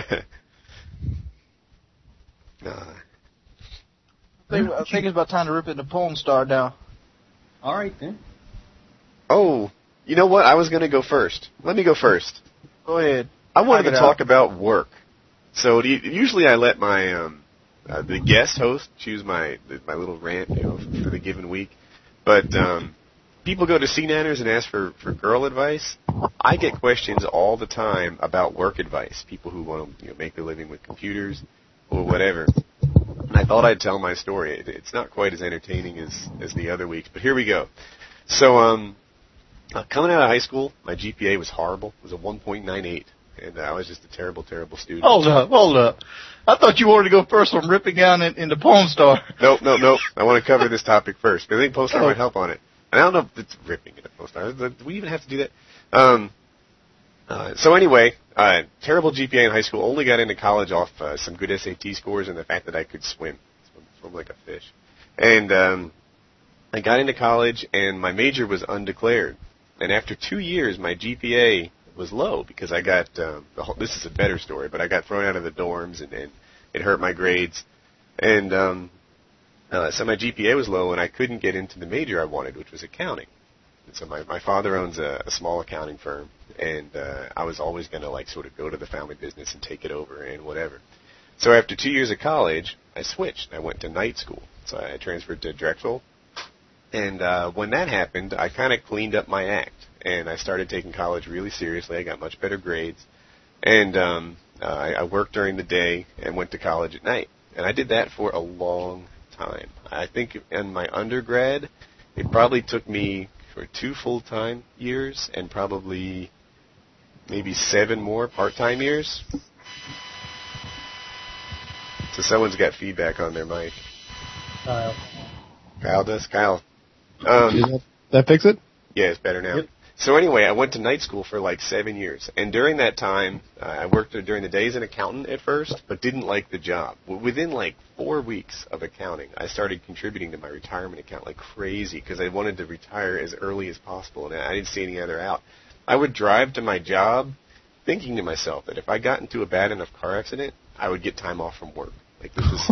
nah. I think, I think it's about time to rip it in the porn star now. All right then. Oh, you know what? I was gonna go first. Let me go first. Go ahead. I wanted Have to it talk out. about work. So do you, usually I let my um, uh, the guest host choose my my little rant, you know, for the given week. But um, people go to C Nanners and ask for, for girl advice. I get questions all the time about work advice. People who want to, you know, make their living with computers or whatever. And I thought I'd tell my story. It, it's not quite as entertaining as as the other weeks, but here we go. So um, uh, coming out of high school, my G P A was horrible. It was a one point nine eight. And I was just a terrible, terrible student. Hold up, hold up. I thought you wanted to go first on ripping down in, in the porn star. Nope, nope, nope. I want to cover this topic first. I think Postar might help on it. And I don't know if it's ripping in a Postar. Do we even have to do that? Um, uh, so anyway, uh, terrible G P A in high school. Only got into college off uh, some good S A T scores and the fact that I could swim. Swim, swim like a fish. And um, I got into college, and my major was undeclared. And after two years, my G P A was low because I got, um, the whole, this is a better story, but I got thrown out of the dorms and, and it hurt my grades. And um, uh, so my G P A was low and I couldn't get into the major I wanted, which was accounting. And so my, my father owns a, a small accounting firm, and uh, I was always going to like sort of go to the family business and take it over and whatever. So after two years of college, I switched. I went to night school. So I transferred to Drexel. And uh, when that happened, I kind of cleaned up my act. And I started taking college really seriously. I got much better grades. And um, uh, I, I worked during the day and went to college at night. And I did that for a long time. I think in my undergrad, it probably took me for two full-time years and probably maybe seven more part-time years. So someone's got feedback on their mic. Kyle. Kyle does? Kyle. Um, That, that fix it? yeah, it's better now. Yep. So anyway, I went to night school for like seven years. And during that time, uh, I worked during the day as an accountant at first, but didn't like the job. W- Within like four weeks of accounting, I started contributing to my retirement account like crazy because I wanted to retire as early as possible, and I didn't see any other out. I would drive to my job thinking to myself that if I got into a bad enough car accident, I would get time off from work. Like this is...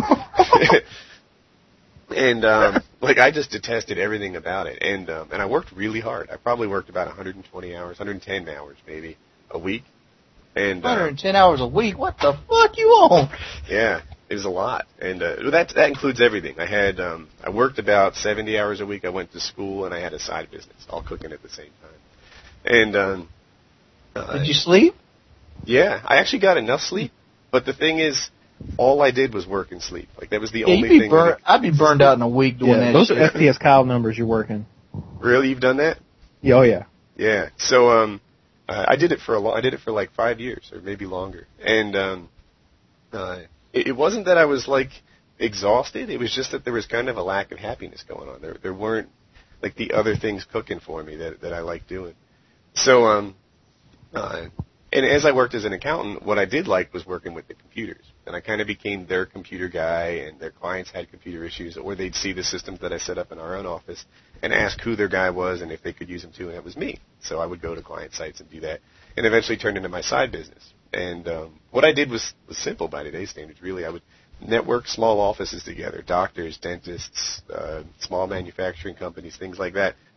And, um, like, I just detested everything about it. And, um, and I worked really hard. I probably worked about one hundred twenty hours, one hundred ten hours maybe, a week. And, one hundred um, ten hours a week? What the fuck you on? yeah, it was a lot. And, uh, that, that includes everything. I had, um, I worked about seventy hours a week. I went to school and I had a side business, all cooking at the same time. And, um, uh, Did you sleep? yeah, I actually got enough sleep. But the thing is, all I did was work and sleep. Like, that was the Yeah, only you'd be thing. burn, that I'd be burned out in a week doing Yeah, that those shit. are F P S Kyle numbers you're working. Really, you've done that? Yeah, oh yeah. Yeah. So um, uh, I did it for a lo- I did it for like five years or maybe longer, and um, uh, it, it wasn't that I was like exhausted. It was just that there was kind of a lack of happiness going on. There there weren't like the other things cooking for me that that I like doing. So um, uh, and as I worked as an accountant, what I did like was working with the computers. And I kind of became their computer guy, and their clients had computer issues, or they'd see the systems that I set up in our own office and ask who their guy was and if they could use him too, and it was me. So I would go to client sites and do that, and eventually turned into my side business. And um, what I did was, was simple by today's standards, really. I would network small offices together, doctors, dentists, uh, small manufacturing companies, things like that.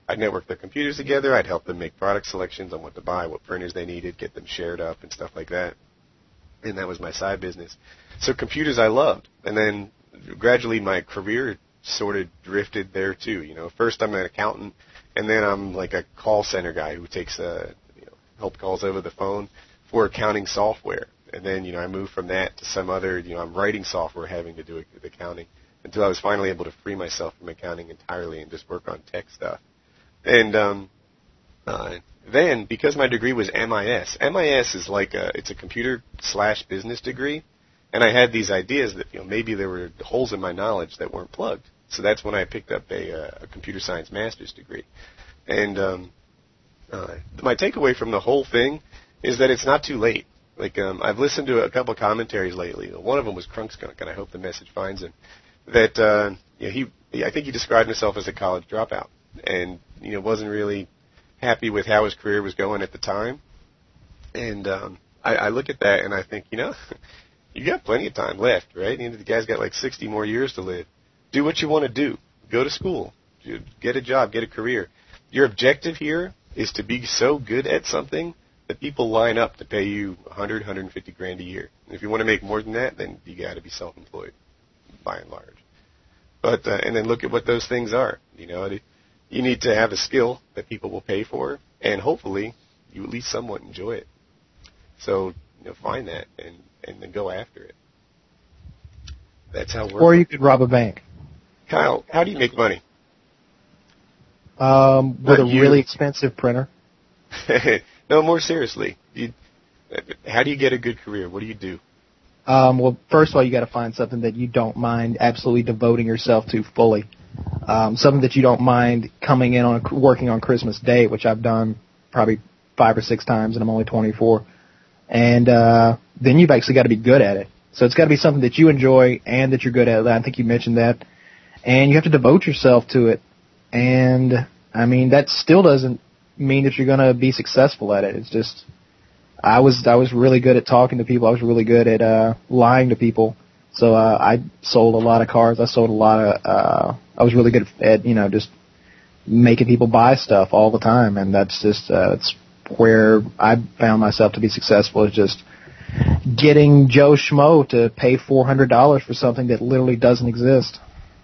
I'd network their computers together. I'd help them make product selections on what to buy, what printers they needed, get them shared up and stuff like that. And that was my side business. So computers I loved. And then gradually my career sort of drifted there too. You know, first I'm an accountant, and then I'm like a call center guy who takes uh, you know, help calls over the phone for accounting software. And then, you know, I moved from that to some other, you know, I'm writing software having to do with accounting until I was finally able to free myself from accounting entirely and just work on tech stuff. And um, uh, then, because my degree was M I S, M I S is like a, it's a computer slash business degree, and I had these ideas that, you know, maybe there were holes in my knowledge that weren't plugged. So that's when I picked up a, a computer science master's degree. And um, uh, my takeaway from the whole thing is that it's not too late. Like, um, I've listened to a couple of commentaries lately. One of them was Crunkskunk, and I hope the message finds him. That uh, you know, he, I think he described himself as a college dropout, and you know, wasn't really happy with how his career was going at the time. And um, I, I look at that and I think, you know, you got plenty of time left, right? You know, the guy's got like sixty more years to live. Do what you want to do. Go to school. Get a job. Get a career. Your objective here is to be so good at something that people line up to pay you one hundred, one hundred fifty grand a year. And if you want to make more than that, then you got to be self-employed, by and large. But uh, and then look at what those things are. You know, you need to have a skill that people will pay for, and hopefully you at least somewhat enjoy it. So, you know, find that and and then go after it. That's how we're. Or you could rob a bank. Kyle, how do you make money? Um, with Not a you. really expensive printer. No, more seriously. You, how do you get a good career? What do you do? Um, well, first of all, you got to find something that you don't mind absolutely devoting yourself to fully. Um, something that you don't mind coming in on, working on Christmas Day, which I've done probably five or six times, and I'm only twenty-four. And uh, then you've actually got to be good at it. So it's got to be something that you enjoy and that you're good at. I think you mentioned that. And you have to devote yourself to it. And, I mean, that still doesn't mean that you're going to be successful at it. It's just, I was I was really good at talking to people. I was really good at uh, lying to people. So uh, I sold a lot of cars. I sold a lot of, uh, I was really good at, you know, just making people buy stuff all the time. And that's just, uh, it's where I found myself to be successful, is just getting Joe Schmo to pay four hundred dollars for something that literally doesn't exist.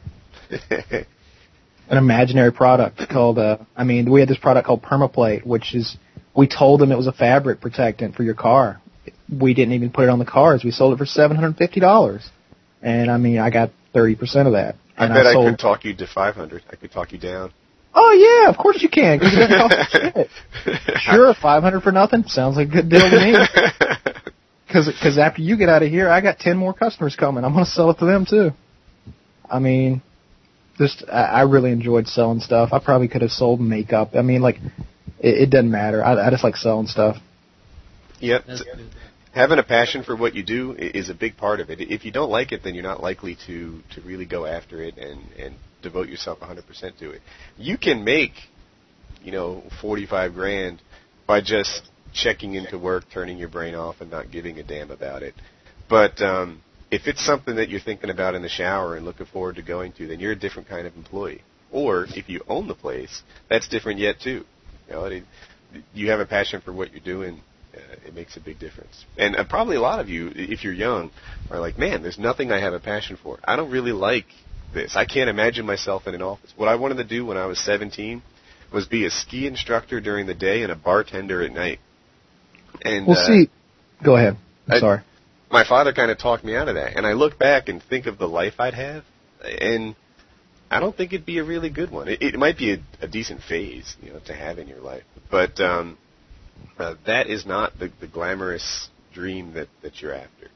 An imaginary product called, uh, I mean, we had this product called Permaplate, which is, we told them it was a fabric protectant for your car. We didn't even put it on the cars. We sold it for seven hundred fifty dollars. And, I mean, I got thirty percent of that. I and bet I, I, sold, could talk you to five hundred. I could talk you down. Oh, yeah, of course you can, because it doesn't cost shit. Sure, five hundred for nothing. Sounds like a good deal to me. Because after you get out of here, I got ten more customers coming. I'm going to sell it to them, too. I mean, just I, I really enjoyed selling stuff. I probably could have sold makeup. I mean, like, it, it doesn't matter. I, I just like selling stuff. Yep. That's good. Having a passion for what you do is a big part of it. If you don't like it, then you're not likely to, to really go after it and, and devote yourself one hundred percent to it. You can make, you know, forty-five grand by just checking into work, turning your brain off, and not giving a damn about it. But um, if it's something that you're thinking about in the shower and looking forward to going to, then you're a different kind of employee. Or if you own the place, that's different yet too. You know, it, you have a passion for what you're doing. Uh, it makes a big difference. And uh, probably a lot of you, if you're young, are like, man, there's nothing I have a passion for. I don't really like this. I can't imagine myself in an office. What I wanted to do when I was seventeen was be a ski instructor during the day and a bartender at night. And Well, uh, see, go ahead. I'm I- sorry. my father kind of talked me out of that. And I look back and think of the life I'd have, and I don't think it'd be a really good one. It, it might be a, a decent phase, you know, to have in your life. But um, uh, that is not the, the glamorous dream that, that you're after.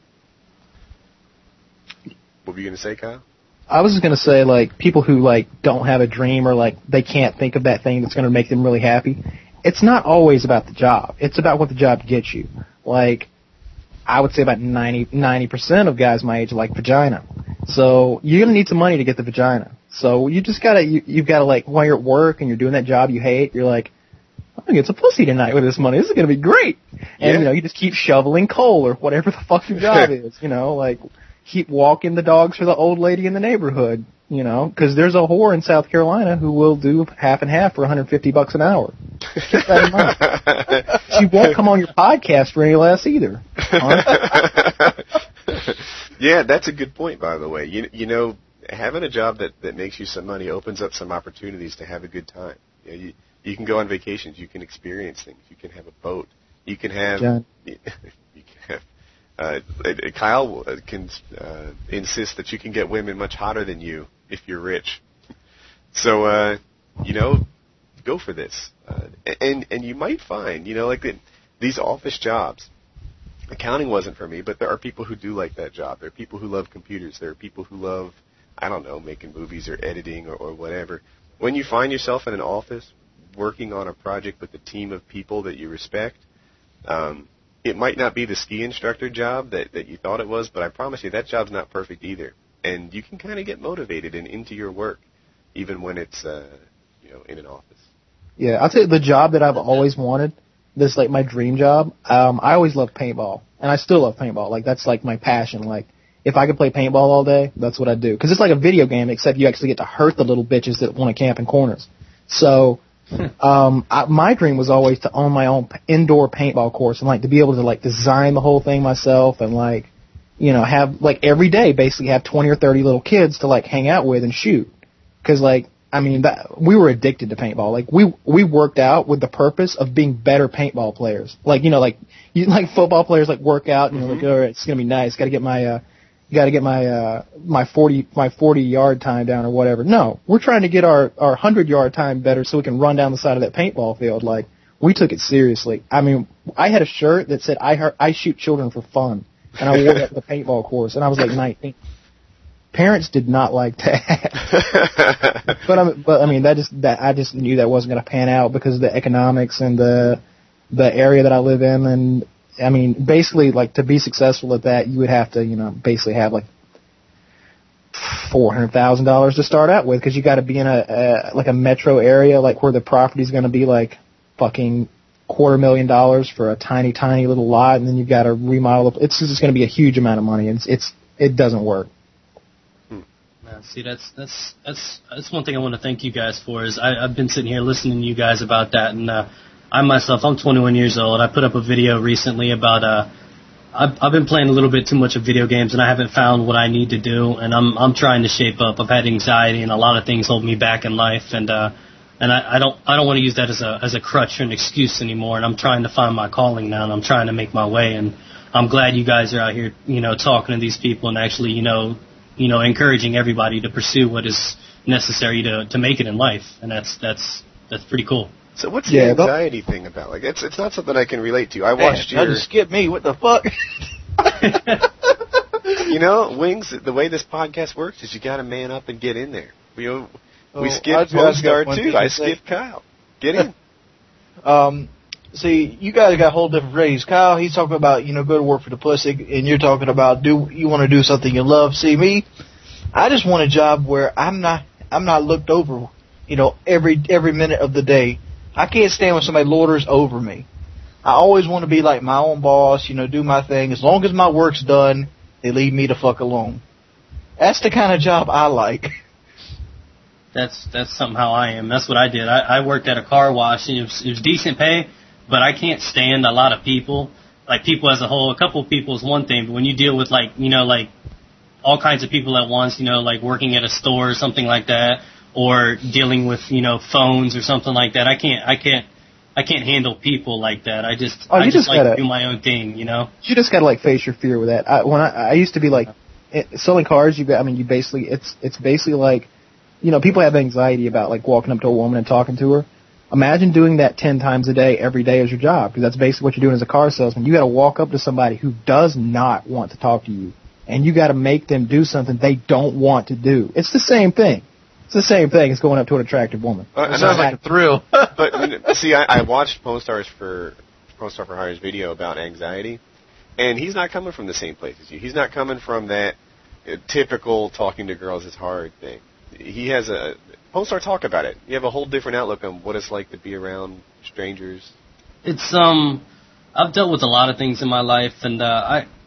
What were you going to say, Kyle? I was just going to say, like, people who, like, don't have a dream or, like, they can't think of that thing that's going to make them really happy, it's not always about the job. It's about what the job gets you. Like, I would say about ninety percent of guys my age like vagina. So you're going to need some money to get the vagina. So you just got to, you, you've got to, like, while you're at work and you're doing that job you hate, you're like, I'm going to get some pussy tonight with this money. This is going to be great. And, Yeah. you know, you just keep shoveling coal or whatever the fuck your job is, you know, like, keep walking the dogs for the old lady in the neighborhood. You know, because there's a whore in South Carolina who will do half and half for one hundred fifty bucks an hour. Keep that in mind. She won't come on your podcast for any less either. Yeah, that's a good point, by the way. You you know, having a job that, that makes you some money opens up some opportunities to have a good time. You know, you, you can go on vacations. You can experience things. You can have a boat. You can have... John. You can have uh, Kyle can uh, insist that you can get women much hotter than you if you're rich. So, uh, you know, go for this. Uh, and and you might find, you know, like the, these office jobs, accounting wasn't for me, but there are people who do like that job. There are people who love computers. There are people who love, I don't know, making movies or editing or, or whatever. When you find yourself in an office working on a project with a team of people that you respect, um, it might not be the ski instructor job that, that you thought it was, but I promise you that job's not perfect either. And you can kind of get motivated and into your work, even when it's, uh, you know, in an office. Yeah, I'll tell you, the job that I've always wanted, this like my dream job, um, I always loved paintball. And I still love paintball. Like, that's like my passion. Like, if I could play paintball all day, that's what I'd do. Because it's like a video game, except you actually get to hurt the little bitches that want to camp in corners. So, um, I, my dream was always to own my own p- indoor paintball course and like to be able to like design the whole thing myself and like, you know, have like every day basically have twenty or thirty little kids to like hang out with and shoot. Because like, I mean, that, we were addicted to paintball. Like we we worked out with the purpose of being better paintball players. Like, you know, like you like football players like work out and you're like, all right, it's gonna be nice. Got to get my uh, got to get my uh, my forty my forty yard time down or whatever. No, we're trying to get our our hundred yard time better so we can run down the side of that paintball field. Like, we took it seriously. I mean, I had a shirt that said I heard, I shoot children for fun, and I wore it at the paintball course, and I was like nineteen. Parents did not like that, but I but I mean that just that I just knew that wasn't going to pan out because of the economics and the the area that I live in, and I mean basically like to be successful at that you would have to you know basically have like four hundred thousand dollars to start out with because you got to be in a, a like a metro area like where the property's going to be like fucking quarter million dollars for a tiny tiny little lot, and then you've got to remodel. It's just going to be a huge amount of money, and it's, it's it doesn't work. See, that's that's that's that's one thing I want to thank you guys for. Is I, I've been sitting here listening to you guys about that, and uh, I myself, I'm twenty-one years old. I put up a video recently about uh, I've, I've been playing a little bit too much of video games, and I haven't found what I need to do, and I'm I'm trying to shape up. I've had anxiety, and a lot of things hold me back in life, and uh, and I, I don't I don't want to use that as a as a crutch or an excuse anymore. And I'm trying to find my calling now, and I'm trying to make my way. And I'm glad you guys are out here, you know, talking to these people and actually, you know. you know, encouraging everybody to pursue what is necessary to, to make it in life, and that's that's that's pretty cool. So what's yeah, the anxiety thing about? Like, it's it's not something I can relate to. I watched Man, your... you just skip me. What the fuck? You know, Wings, the way this podcast works is you got to man up and get in there. We we oh, skipped Mostar too. I skipped Kyle. Get in. um, see, you guys got a whole different race. Kyle, he's talking about, you know, go to work for the pussy, and you're talking about do you want to do something you love. See, me, I just want a job where I'm not I'm not looked over, you know, every every minute of the day. I can't stand when somebody loiters over me. I always want to be like my own boss, you know, do my thing. As long as my work's done, they leave me the fuck alone. That's the kind of job I like. That's that's somehow I am. That's what I did. I, I worked at a car wash, and it was, it was decent pay, but I can't stand a lot of people. Like, people as a whole, a couple of people is one thing, but when you deal with, like, you know, like, all kinds of people at once, you know, like working at a store or something like that, or dealing with, you know, phones or something like that, I can't, I can't, I can't handle people like that. I just, oh, I just, just like gotta, to do my own thing, you know? You just gotta, like, face your fear with that. I, when I, I used to be, like, it, selling cars, you, I mean, you basically, it's, it's basically like, you know, people have anxiety about, like, walking up to a woman and talking to her. Imagine doing that ten times a day, every day as your job, because that's basically what you're doing as a car salesman. You got to walk up to somebody who does not want to talk to you, and you got to make them do something they don't want to do. It's the same thing. It's the same thing as going up to an attractive woman. Uh, it sounds like a thrill. But see, I, I watched Postar's for Postar for Hire's video about anxiety, and he's not coming from the same place as you. He's not coming from that uh, typical talking to girls is hard thing. He has a Postar talk about it. You have a whole different outlook on what it's like to be around strangers. It's, um, I've dealt with a lot of things in my life, and, uh, I,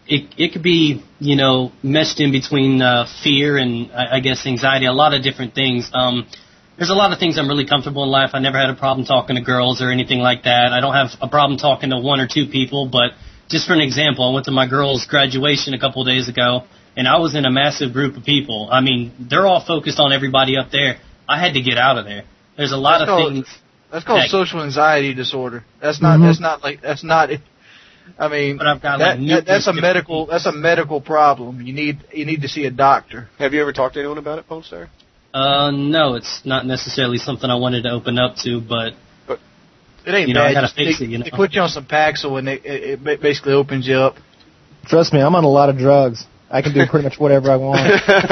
it it could be, you know, meshed in between uh, fear and I, I guess anxiety, a lot of different things. Um, there's a lot of things I'm really comfortable in life. I never had a problem talking to girls or anything like that. I don't have a problem talking to one or two people, but just for an example, I went to my girl's graduation a couple of days ago, and I was in a massive group of people. I mean, they're all focused on everybody up there. I had to get out of there. There's a lot that's of called, things. That's called that, social anxiety disorder. That's not. Mm-hmm. That's not like. That's not. I mean, but I've got that, like that, that's a medical. That's a medical problem. You need. You need to see a doctor. Have you ever talked to anyone about it, Polestar? Uh, no, it's not necessarily something I wanted to open up to, but. But it ain't you know, bad. I gotta Just fix they, it, you know. They put you on some Paxil and they, it, it basically opens you up. Trust me, I'm on a lot of drugs. I can do pretty much whatever I want.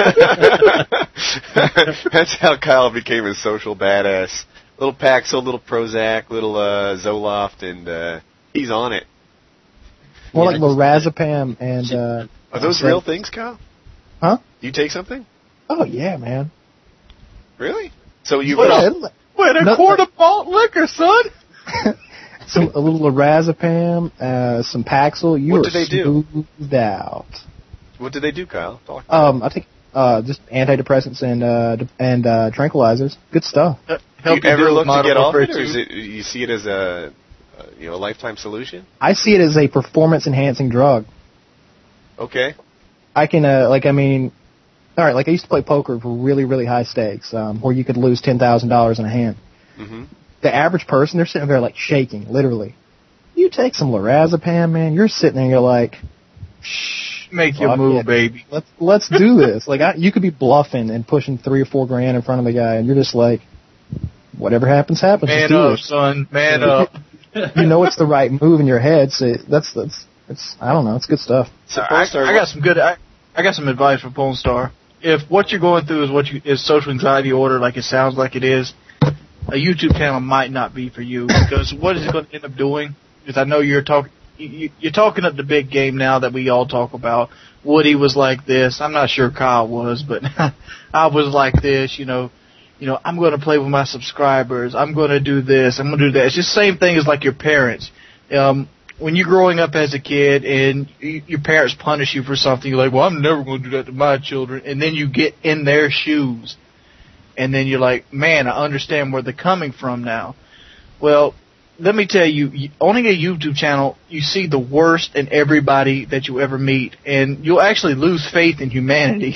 That's how Kyle became a social badass. Little Paxil, little Prozac, little uh, Zoloft, and uh, he's on it. More Yeah, like lorazepam and... Uh, Are those uh, real things, Kyle? Huh? Do you take something? Oh, yeah, man. Really? So you... What a, what a no, quart of malt liquor, son! some A little lorazepam, uh, some Paxil. You What are do they do? smoothed out. What do they do, Kyle? Talk Um, I take uh, just antidepressants and uh, de- and uh, tranquilizers. Good stuff. Do Help you ever deal look with to get off modern it, or is warfare it you see it as a, a you know a lifetime solution? I see it as a performance-enhancing drug. Okay. I can, uh, like, I mean, all right, like I used to play poker for really, really high stakes, um, where you could lose ten thousand dollars in a hand. Mm-hmm. The average person, they're sitting there, like, shaking, literally. You take some lorazepam, man, you're sitting there and you're like, shh. Make your Fuck move, it. baby. Let's let's do this. Like I, you could be bluffing and pushing three or four grand in front of the guy, and you're just like, whatever happens, happens. Man just do up, it. son. Man Yeah. up. You know it's the right move in your head, so that's that's it's I don't know, it's good stuff. So I, Polestar, I got some good. I, I got some advice for Polestar. If what you're going through is what you is social anxiety disorder, like it sounds like it is, a YouTube channel might not be for you because what is it going to end up doing? Because I know you're talking. You, you're talking up the big game now that we all talk about. Woody was like this. I'm not sure Kyle was, but I was like this. You know, you know. I'm going to play with my subscribers. I'm going to do this. I'm going to do that. It's just the same thing as like your parents. Um, when you're growing up as a kid and you, your parents punish you for something, you're like, well, I'm never going to do that to my children. And then you get in their shoes, and then you're like, man, I understand where they're coming from now. Well, let me tell you, owning a YouTube channel, you see the worst in everybody that you ever meet, and you'll actually lose faith in humanity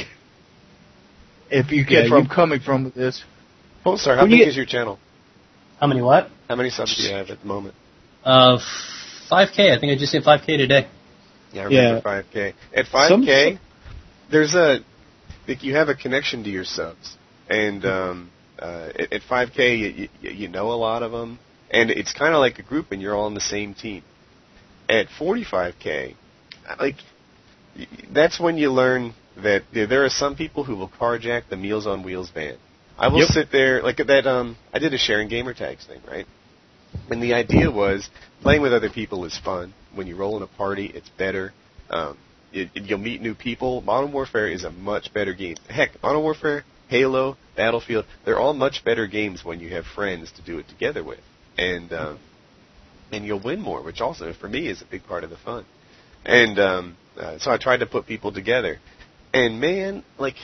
if you get Yeah, from you- coming from with this. Polestar, how When big you- is your channel? How many what? How many subs do you have at the moment? Uh, five K. I think I just hit five K today. Yeah, I remember Yeah. five K. At five K, there's a like you have a connection to your subs, and um, uh, at, at five K, you, you, you know a lot of them, and it's kind of like a group, and you're all on the same team. At forty-five K, like y- that's when you learn that there there are some people who will carjack the Meals on Wheels van. I will Yep. sit there like that. Um, I did a sharing gamer tags thing, right? And the idea was playing with other people is fun. When you roll in a party, it's better. Um, it, it, you'll meet new people. Modern Warfare is a much better game. Heck, Modern Warfare, Halo, Battlefield, they're all much better games when you have friends to do it together with. And um, and you'll win more, which also, for me, is a big part of the fun. And um, uh, so I tried to put people together. And, man, like...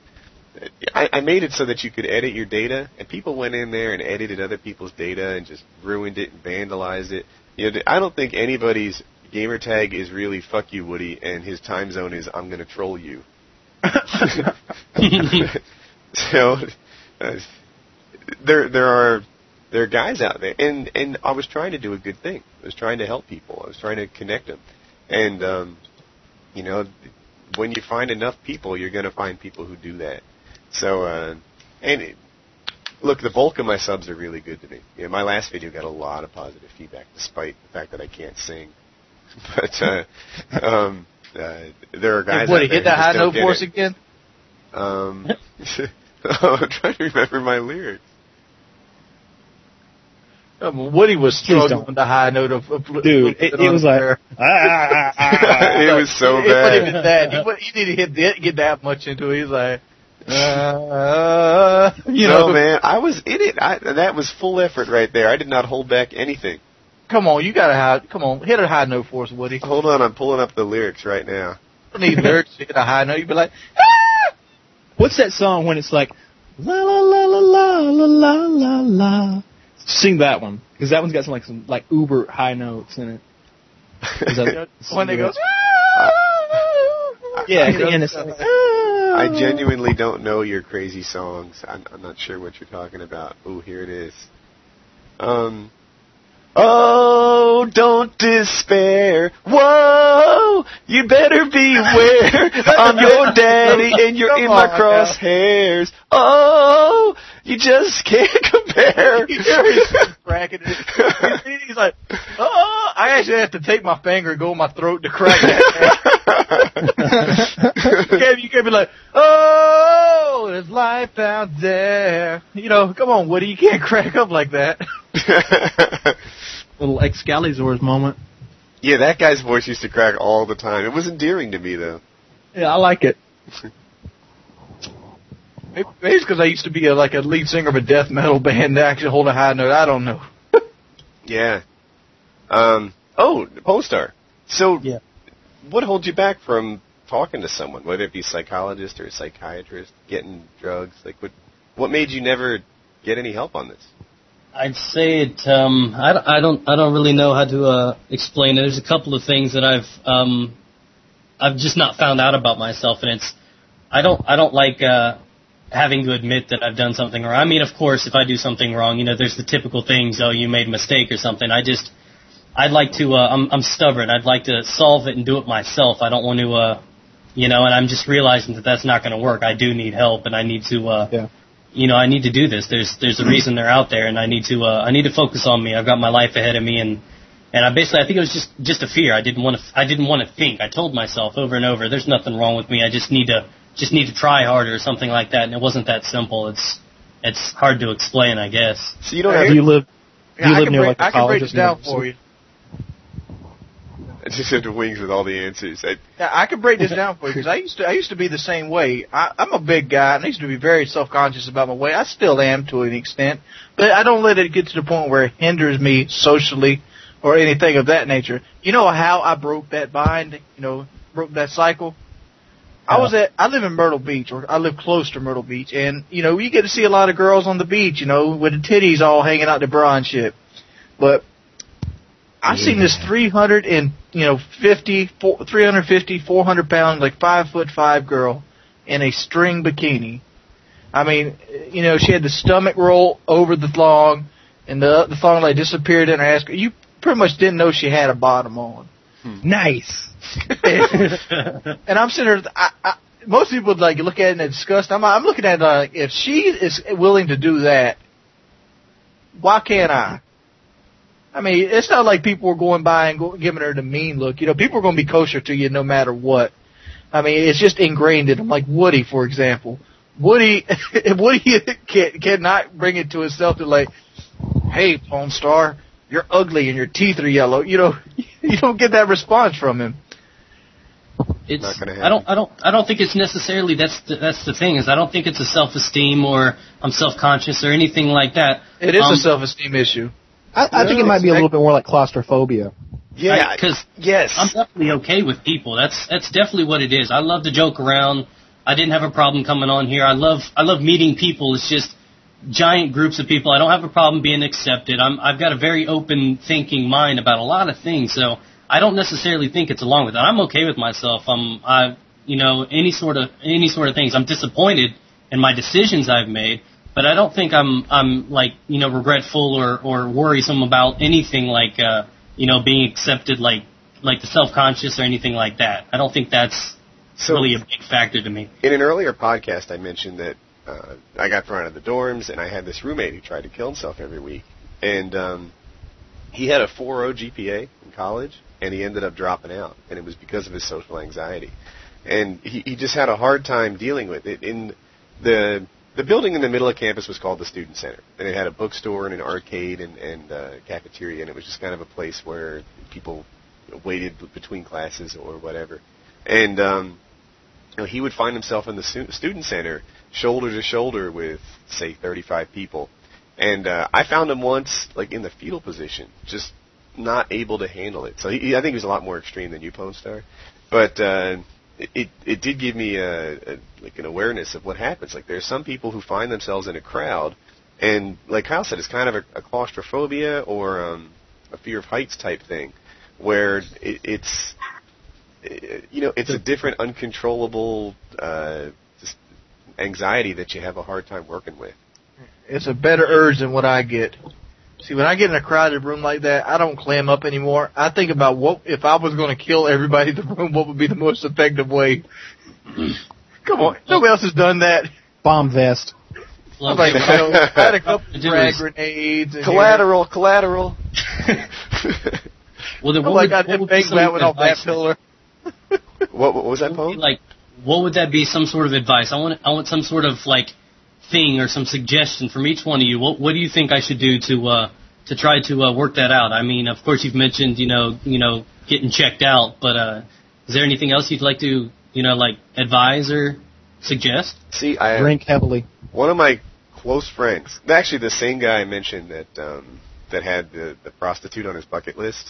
I, I made it so that you could edit your data, and people went in there and edited other people's data and just ruined it and vandalized it. You know, I don't think anybody's gamer tag is really "fuck you, Woody," and his time zone is "I'm going to troll you." So uh, there, there are there are guys out there, and and I was trying to do a good thing. I was trying to help people. I was trying to connect them, and um, you know, when you find enough people, you're going to find people who do that. So, uh, and it, look, the bulk of my subs are really good to me. You know, my last video got a lot of positive feedback, despite the fact that I can't sing. But uh, um, uh, there are guys Hey, Woody, out there hit that who high just don't note get for it. us again. Um, oh, I'm trying to remember my lyrics. Um, Woody was Please struggling don't. with the high note of, of Dude, it, it was like, ah, ah, ah, ah. It was so It wasn't even bad. that. He, wa- he didn't hit that, get that much into it. He's like, uh, you no, know, man, I was in it. I, that was full effort right there. I did not hold back anything. come on, you gotta have, come on, hit a high note for us, Woody. Hold on, I'm pulling up the lyrics right now. You don't need lyrics to hit a high note. You'd be like, ah! What's that song when it's like, la la la la la la la la la? Sing that one, because that one's got some like some like uber high notes in it. Is that, when it goes, yeah, at the end it's like, I genuinely don't know your crazy songs. I'm, I'm not sure what you're talking about. Ooh, here it is. Um. Oh, don't despair. Whoa, you better beware. I'm your daddy and you're in my crosshairs. Oh, you just can't compare. He's cracking it. He's like, oh, I actually have to take my finger and go in my throat to crack that. you, can't, you can't be like, oh, there's life out there. You know, come on, Woody, you can't crack up like that. Little Excalisaur's moment. Yeah, that guy's voice used to crack all the time. It was endearing to me, though. Yeah, I like it. Maybe it's because I used to be a, like a lead singer of a death metal band that actually hold a high note. I don't know. Yeah. Um. Oh, Polestar. So, yeah. What holds you back from talking to someone, whether it be a psychologist or a psychiatrist, getting drugs? Like, what what made you never get any help on this? I'd say it. Um, I, I don't. I don't really know how to uh, explain it. There's a couple of things that I've um, I've just not found out about myself, and it's. I don't. I don't like uh, having to admit that I've done something wrong. I mean, of course, if I do something wrong, you know, there's the typical things. Oh, you made a mistake or something. I just. I'd like to. Uh, I'm. I'm stubborn. I'd like to solve it and do it myself. I don't want to. Uh, you know, and I'm just realizing that that's not going to work. I do need help, and I need to. Uh, yeah. You know, I need to do this. There's there's a reason they're out there, and I need to uh, I need to focus on me. I've got my life ahead of me, and and I basically I think it was just just a fear. I didn't want to I didn't want to think. I told myself over and over, there's nothing wrong with me. I just need to just need to try harder or something like that. And it wasn't that simple. It's it's hard to explain, I guess. So you don't have do you live do you Yeah, live I near break, like a I can break college? this down for you. I just have the wings with all the answers. I, Yeah, I can break this down for you because I used to I used to be the same way. I, I'm a big guy and I used to be very self-conscious about my weight. I still am to an extent, but I don't let it get to the point where it hinders me socially or anything of that nature. You know how I broke that bind? You know, broke that cycle. I was at I live in Myrtle Beach, or I live close to Myrtle Beach, and you know you get to see a lot of girls on the beach, you know, with the titties all hanging out the bra and shit. But I've yeah. seen this three hundred and you know fifty, three hundred fifty, four hundred pound, like five foot five girl in a string bikini. I mean, you know, she had the stomach roll over the thong, and the the thong like disappeared in her ass. You pretty much didn't know she had a bottom on. Hmm. Nice. And I'm sitting there. I, I, most people would like look at it and disgust. I'm I'm looking at it like, if she is willing to do that, why can't I? I mean, it's not like people were going by and go, giving her the mean look. You know, people are going to be kosher to you no matter what. I mean, it's just ingrained in them. Like Woody, for example. Woody, Woody can, cannot bring it to himself to like, hey, Pawn Star, you're ugly and your teeth are yellow. You know, you don't get that response from him. It's not gonna happen. I don't I don't I don't think it's necessarily that's the, that's the thing is I don't think it's a self-esteem or I'm self-conscious or anything like that. It is um, a self-esteem issue. I, I think it might be a little bit more like claustrophobia. Yeah, because yes, I'm definitely okay with people. That's that's definitely what it is. I love to joke around. I didn't have a problem coming on here. I love I love meeting people. It's just giant groups of people. I don't have a problem being accepted. I'm I've got a very open thinking mind about a lot of things. So I don't necessarily think it's along with that. I'm okay with myself. I'm I you know any sort of any sort of things. I'm disappointed in my decisions I've made. But I don't think I'm I'm like you know regretful or, or worrisome about anything like uh, you know being accepted like like the self-conscious or anything like that. I don't think that's so, really a big factor to me. In an earlier podcast, I mentioned that uh, I got thrown out of the dorms and I had this roommate who tried to kill himself every week, and um, he had a four point oh G P A in college, and he ended up dropping out, and it was because of his social anxiety, and he, he just had a hard time dealing with it. In the The building in the middle of campus was called the Student Center, and it had a bookstore and an arcade and, and uh, cafeteria, and it was just kind of a place where people waited between classes or whatever. And um, you know, he would find himself in the stu- Student Center, shoulder to shoulder with, say, thirty-five people. And uh, I found him once, like, in the fetal position, just not able to handle it. So he, I think he was a lot more extreme than you, Pone Star. But uh, it it did give me a, a like an awareness of what happens. Like there's some people who find themselves in a crowd, and like Kyle said, it's kind of a, a claustrophobia or um, a fear of heights type thing, where it, it's it, you know it's a different uncontrollable uh, just anxiety that you have a hard time working with. It's a better urge than what I get. See, when I get in a crowded room like that, I don't clam up anymore. I think about what if I was going to kill everybody in the room, what would be the most effective way? Come on, nobody else has done that. Bomb vest. I'm like, you know, I had a couple of frag grenades. And collateral, here. collateral. Well, then I'm what like would, I what did would bang that one off that pillar. what, what was that, Pone? Like, what would that be? Some sort of advice? I want, I want some sort of like thing or some suggestion from each one of you. What, what do you think I should do to uh, to try to uh, work that out? I mean, of course, you've mentioned you know, you know, getting checked out, but uh, is there anything else you'd like to, you know, like advise or suggest? See, I drink heavily. One of my close friends, actually the same guy I mentioned that um, that had the, the prostitute on his bucket list.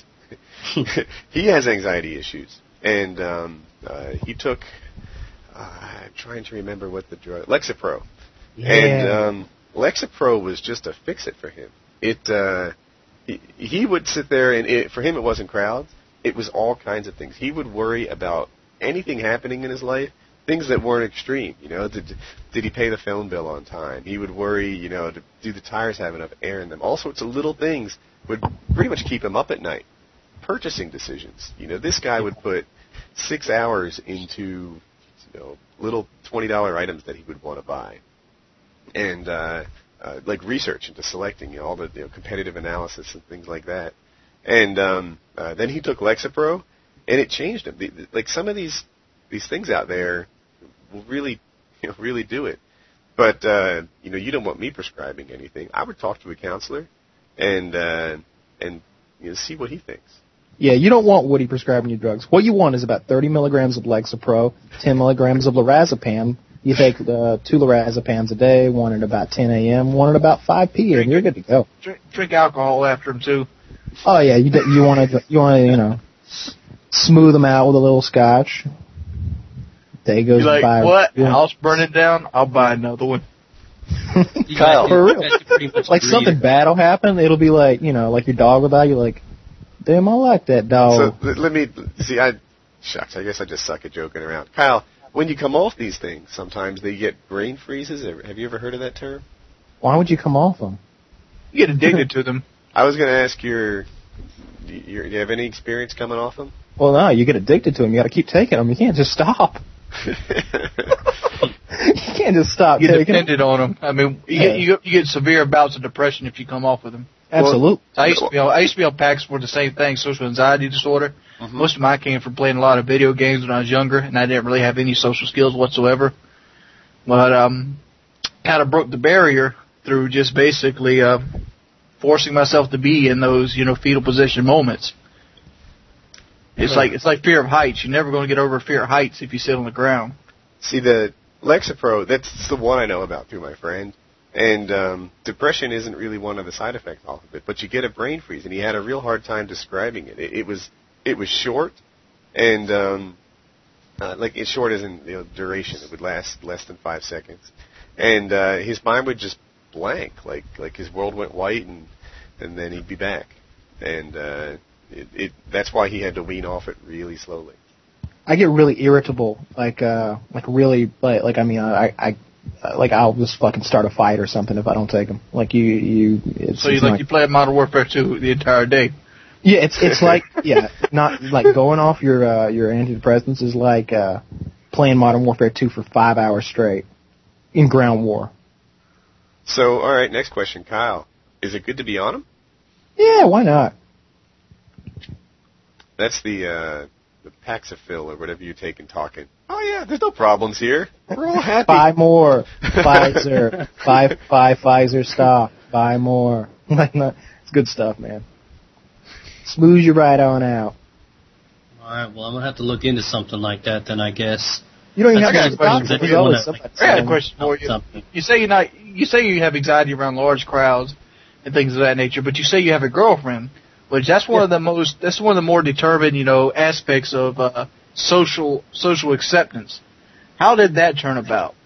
He has anxiety issues, and um, uh, he took. Uh, I'm trying to remember what the drug, Lexapro. Yeah. And um, Lexapro was just a fix-it for him. It uh, he, he would sit there, and it, for him it wasn't crowds. It was all kinds of things. He would worry about anything happening in his life, things that weren't extreme. You know, did did he pay the phone bill on time? He would worry, you know, do the tires have enough air in them? All sorts of little things would pretty much keep him up at night. Purchasing decisions. You know, this guy would put six hours into, you know, little twenty dollar items that he would want to buy. And, uh, uh, like research into selecting, you know, all the you know, competitive analysis and things like that. And, um, uh, then he took Lexapro, and it changed him. The, the, like some of these, these things out there will really, you know, really do it. But, uh, you know, you don't want me prescribing anything. I would talk to a counselor and, uh, and, you know, see what he thinks. Yeah, you don't want Woody prescribing you drugs. What you want is about thirty milligrams of Lexapro, ten milligrams of lorazepam. You take uh, two lorazepams a day, one at about ten a.m., one at about five p.m., you're good to go. Drink, drink alcohol after them, too. Oh, yeah, you you want to, you want to, you know, smooth them out with a little scotch. Day goes You're like, by. what? Yeah. House burning down? I'll buy another one. Kyle, for real. Like something bad will happen, it'll be like, you know, like your dog will die, you're like, damn, I like that dog. So let me see. I shucks. I guess I just suck at joking around. Kyle, when you come off these things, sometimes they get brain freezes. Have you ever heard of that term? Why would you come off them? You get addicted to them. I was going to ask your, your. Do you have any experience coming off them? Well, no. You get addicted to them. You got to keep taking them. You can't just stop. You can't just stop. You get taking dependent them. on them. I mean, you, Yeah. get, you, get, you get severe bouts of depression if you come off of them. Absolutely. I used to be on, I used to be on packs for the same thing, social anxiety disorder. Mm-hmm. Most of mine came from playing a lot of video games when I was younger, and I didn't really have any social skills whatsoever. But um, kind of broke the barrier through just basically uh, forcing myself to be in those, you know, fetal position moments. It's Yeah. like it's like fear of heights. You're never going to get over fear of heights if you sit on the ground. See, the Lexapro, that's the one I know about through my friend. And um, depression isn't really one of the side effects off of it, but you get a brain freeze, and he had a real hard time describing it. It, it was it was short, and um, uh, like it's short as in you know, duration. It would last less than five seconds, and uh, his mind would just blank, like like his world went white, and and then he'd be back, and uh, it, it that's why he had to wean off it really slowly. I get really irritable, like uh, like really, like, like I mean, I, I, like I'll just fucking start a fight or something if I don't take them. Like you, you. It's, So you it's like not, you play Modern Warfare two the entire day. Yeah, it's it's like yeah, not like going off your uh, your antidepressants is like uh, playing Modern Warfare two for five hours straight in ground war. So, all right, next question, Kyle. Is it good to be on them? Yeah, why not? That's the uh, the Paxil or whatever you take in talking. Oh yeah, there's no problems here. We're all happy. Buy more Pfizer. Buy buy Pfizer stock. Buy more. It's good stuff, man. Smooth you right on out. All right, well, I'm going to have to look into something like that then, I guess. You don't even I have to got go to questions. the doctor. I There's do always wanna, somebody like, I got a saying- question for you. Something. You say you're not. You say you have anxiety around large crowds and things of that nature, but you say you have a girlfriend. which that's one of the most, that's one of the more determined, you know, aspects of uh, social social acceptance. How did that turn about?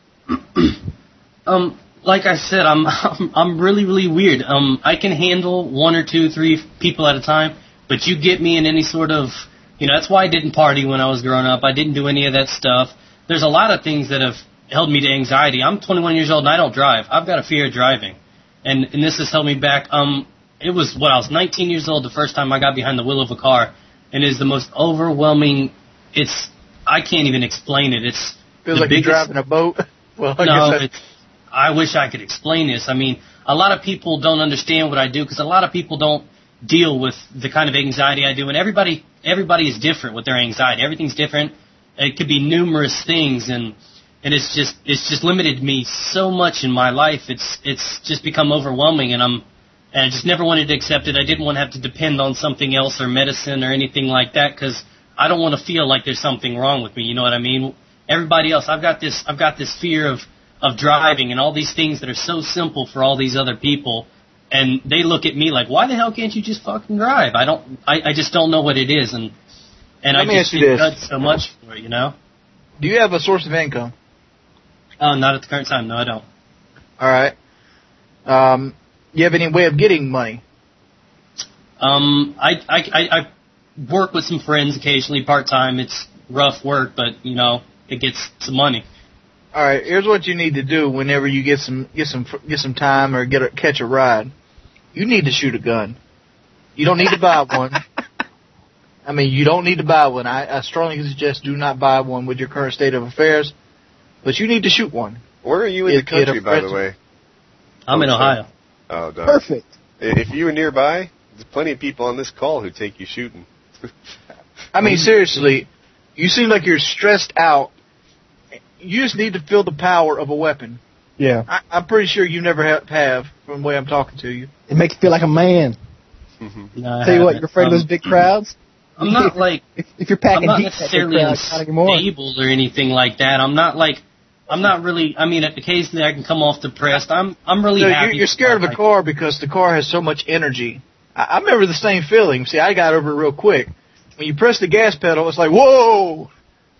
um, like I said, I'm, I'm I'm really really weird. Um, I can handle one or two, three people at a time, but you get me in any sort of, you know, that's why I didn't party when I was growing up. I didn't do any of that stuff. There's a lot of things that have held me to anxiety. I'm twenty-one years old and I don't drive. I've got a fear of driving, and and this has held me back. Um, it was when I was nineteen years old the first time I got behind the wheel of a car, and it is the most overwhelming. It's I can't even explain it. It's feels like biggest, you're driving a boat. Well, I no, guess it's, I wish I could explain this. I mean, a lot of people don't understand what I do because a lot of people don't deal with the kind of anxiety I do, and everybody everybody is different with their anxiety. Everything's different. It could be numerous things, and and it's just it's just limited me so much in my life. It's it's just become overwhelming, and I'm and I just never wanted to accept it. I didn't want to have to depend on something else or medicine or anything like that because I don't want to feel like there's something wrong with me. You know what I mean? Everybody else, I've got this I've got this fear of of driving and all these things that are so simple for all these other people. And they look at me like, why the hell can't you just fucking drive? I don't, I, I just don't know what it is, and and Let I me just ask you get this. judged so much for it, you know. Do you have a source of income? Oh, not at the current time. No, I don't. All right. Um, you have any way of getting money? Um, I I I, I work with some friends occasionally, part time. It's rough work, but you know, it gets some money. All right. Here's what you need to do whenever you get some get some get some time or get a, catch a ride. You need to shoot a gun. You don't need to buy one. I mean, you don't need to buy one. I, I strongly suggest do not buy one with your current state of affairs. But you need to shoot one. Where are you in It- the country, it by the affects- way? I'm in Oh, Ohio. Oh, darn. Perfect. If you were nearby, there's plenty of people on this call who take you shooting. I mean, seriously, you seem like you're stressed out. You just need to feel the power of a weapon. Yeah. I, I'm pretty sure you never have, have from the way I'm talking to you. It makes you feel like a man. No, I Tell you what, haven't. you're afraid of Um, those big crowds? I'm not like If, if you're I'm packing not heat at big necessarily crowds, not anymore. unstable or anything like that. I'm not like I'm not really. I mean, occasionally I can come off depressed. I'm I'm really No, happy. you're, you're scared of the Like, car because the car has so much energy. I, I remember the same feeling. See, I got over it real quick. When you press the gas pedal, it's like, whoa!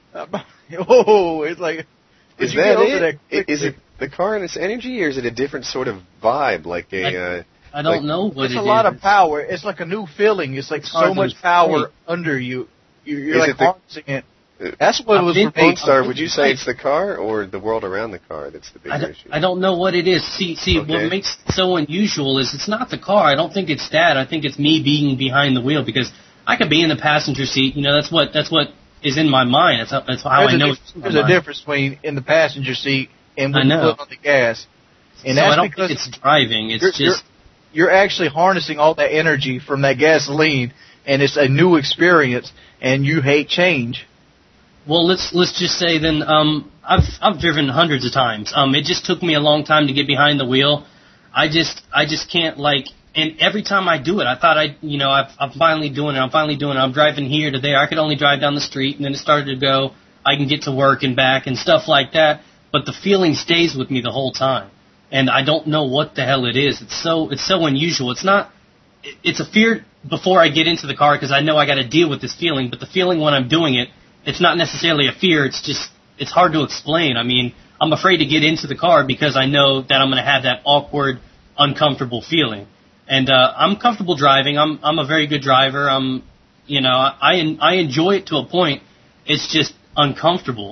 Whoa! It's like, Is you get that over it? that I- Is quickly. it the car and its energy, or is it a different sort of vibe, like a? Uh, I don't like- know what It's it a lot is. of power. It's like a new feeling. It's like hard so to much explain. power under you. You're, you're Is like it the- harnessing it. Uh, That's what it I've was been- for me. Lone Star, I'm would you just say like- it's the car or the world around the car that's the bigger I don't, issue? I don't know what it is. See, see, Okay. what makes it so unusual is it's not the car. I don't think it's that. I think it's me being behind the wheel because I could be in the passenger seat. You know, that's what that's what is in my mind. That's how, that's how There's, I a, know. dif- It's in my there's a mind. difference between in the passenger seat and when I you know. put on the gas. And so that's I don't because think it's driving. It's you're, just you're, you're actually harnessing all that energy from that gasoline, and it's a new experience, and you hate change. well. Let's let's just say then. Um, I've I've driven hundreds of times. Um, it just took me a long time to get behind the wheel. I just I just can't like. And every time I do it, I thought I, you know, I've, I'm finally doing it. I'm finally doing it. I'm driving here to there. I could only drive down the street, and then it started to go. I can get to work and back and stuff like that. But the feeling stays with me the whole time, and I don't know what the hell it is. It's so it's so unusual. It's not. it- It's a fear before I get into the car because I know I got to deal with this feeling. But the feeling when I'm doing it, it's not necessarily a fear. It's just it's hard to explain. I mean, I'm afraid to get into the car because I know that I'm going to have that awkward, uncomfortable feeling. And uh, I'm comfortable driving. I'm I'm a very good driver. I'm, you know, I I enjoy it to a point. It's just uncomfortable.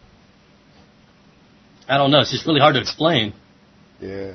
I don't know. It's just really hard to explain. Yeah.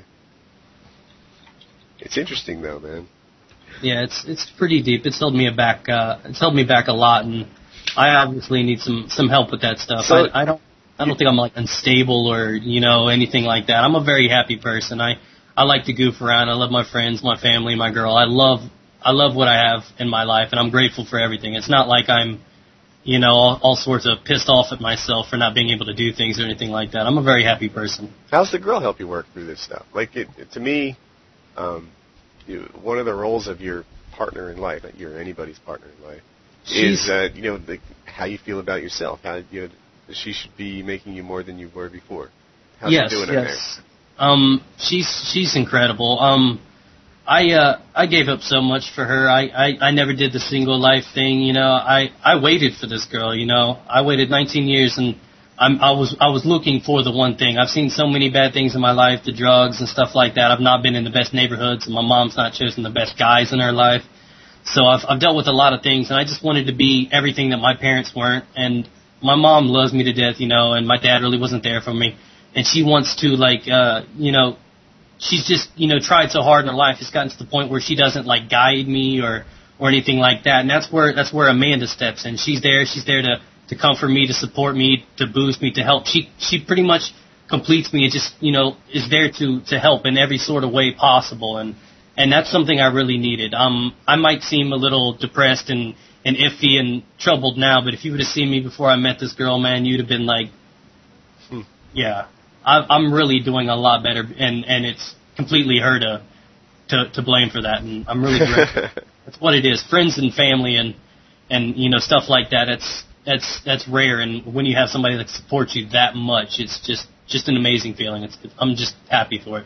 It's interesting though, man. Yeah, it's it's pretty deep. It's held me back. Uh, it's held me back a lot, and I obviously need some some help with that stuff. So- I, I don't I don't think I'm like unstable or you know anything like that. I'm a very happy person. I I like to goof around. I love my friends, my family, my girl. I love I love what I have in my life, and I'm grateful for everything. It's not like I'm you know all, all sorts of pissed off at myself for not being able to do things or anything like that. I'm a very happy person. How's the girl help you work through this stuff? Like, it, it, to me, um, you, one of the roles of your partner in life, not your anybody's partner in life, She's- is uh, you know the, how you feel about yourself. How you know, she should be making you more than you were before. How's yes, she doing yes. Um, she's she's incredible. Um, I uh I gave up so much for her. I, I, I never did the single life thing, you know. I, I waited for this girl, you know. I waited nineteen years and I'm I was I was looking for the one thing. I've seen so many bad things in my life, the drugs and stuff like that. I've not been in the best neighborhoods and my mom's not chosen the best guys in her life. So I've I've dealt with a lot of things and I just wanted to be everything that my parents weren't, and my mom loves me to death, you know, and my dad really wasn't there for me. And she wants to like uh you know she's just, you know, tried so hard in her life. It's gotten to the point where she doesn't like guide me or, or anything like that. And that's where, that's where Amanda steps in. She's there. She's there to, to comfort me, to support me, to boost me, to help. She, she pretty much completes me and just, you know, is there to, to help in every sort of way possible. And, and that's something I really needed. Um, I might seem a little depressed and, and iffy and troubled now, but if you would have seen me before I met this girl, man, you'd have been like, hmm, yeah. I'm really doing a lot better, and, and it's completely her to, to to blame for that, and I'm really grateful. That's what it is. Friends and family and and you know stuff like that. That's that's that's rare, and when you have somebody that supports you that much, it's just just an amazing feeling. It's I'm just happy for it.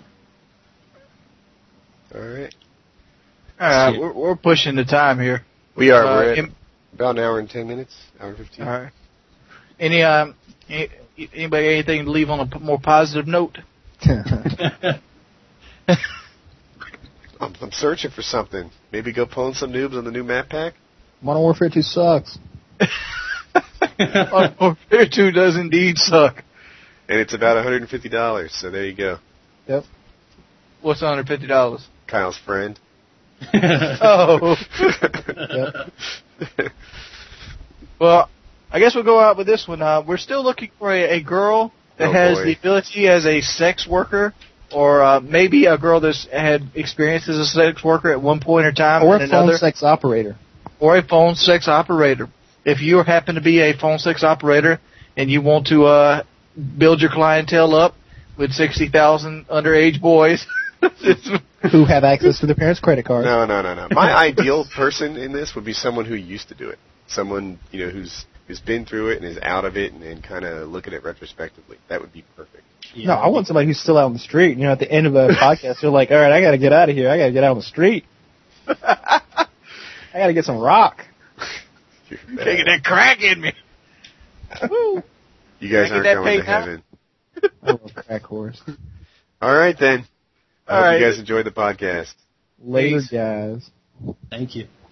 All right. All right, we're, we're pushing the time here. We are. Uh, we're at in, about an hour and ten minutes. Hour fifteen. All right. Any um. Any, Anybody got anything to leave on a p- more positive note? I'm, I'm searching for something. Maybe go pwn some noobs on the new map pack? Modern Warfare two sucks. Modern Warfare two does indeed suck. And it's about one hundred fifty dollars, so there you go. Yep. What's one hundred fifty dollars? Kyle's friend. Oh. Yep. Well, I guess we'll go out with this one. Uh, we're still looking for a, a girl that oh has boy. the ability as a sex worker, or uh, maybe a girl that's had experience as a sex worker at one point in time, or and a phone another, sex operator, or a phone sex operator. If you happen to be a phone sex operator and you want to uh, build your clientele up with sixty thousand underage boys who have access to their parents' credit card. No, no, no, no. My ideal person in this would be someone who used to do it. Someone, you know, who's who's been through it and is out of it and, and kind of look at it retrospectively. That would be perfect. Yeah. No, I want somebody who's still out on the street. You know, at the end of a podcast, they're like, all right, I got to get out of here. I got to get out on the street. I got to get some rock. Taking that crack in me. You guys aren't going to heaven. I love crack whores. All right, then. I All hope right. you guys enjoyed the podcast. Later, Peace. guys. Thank you.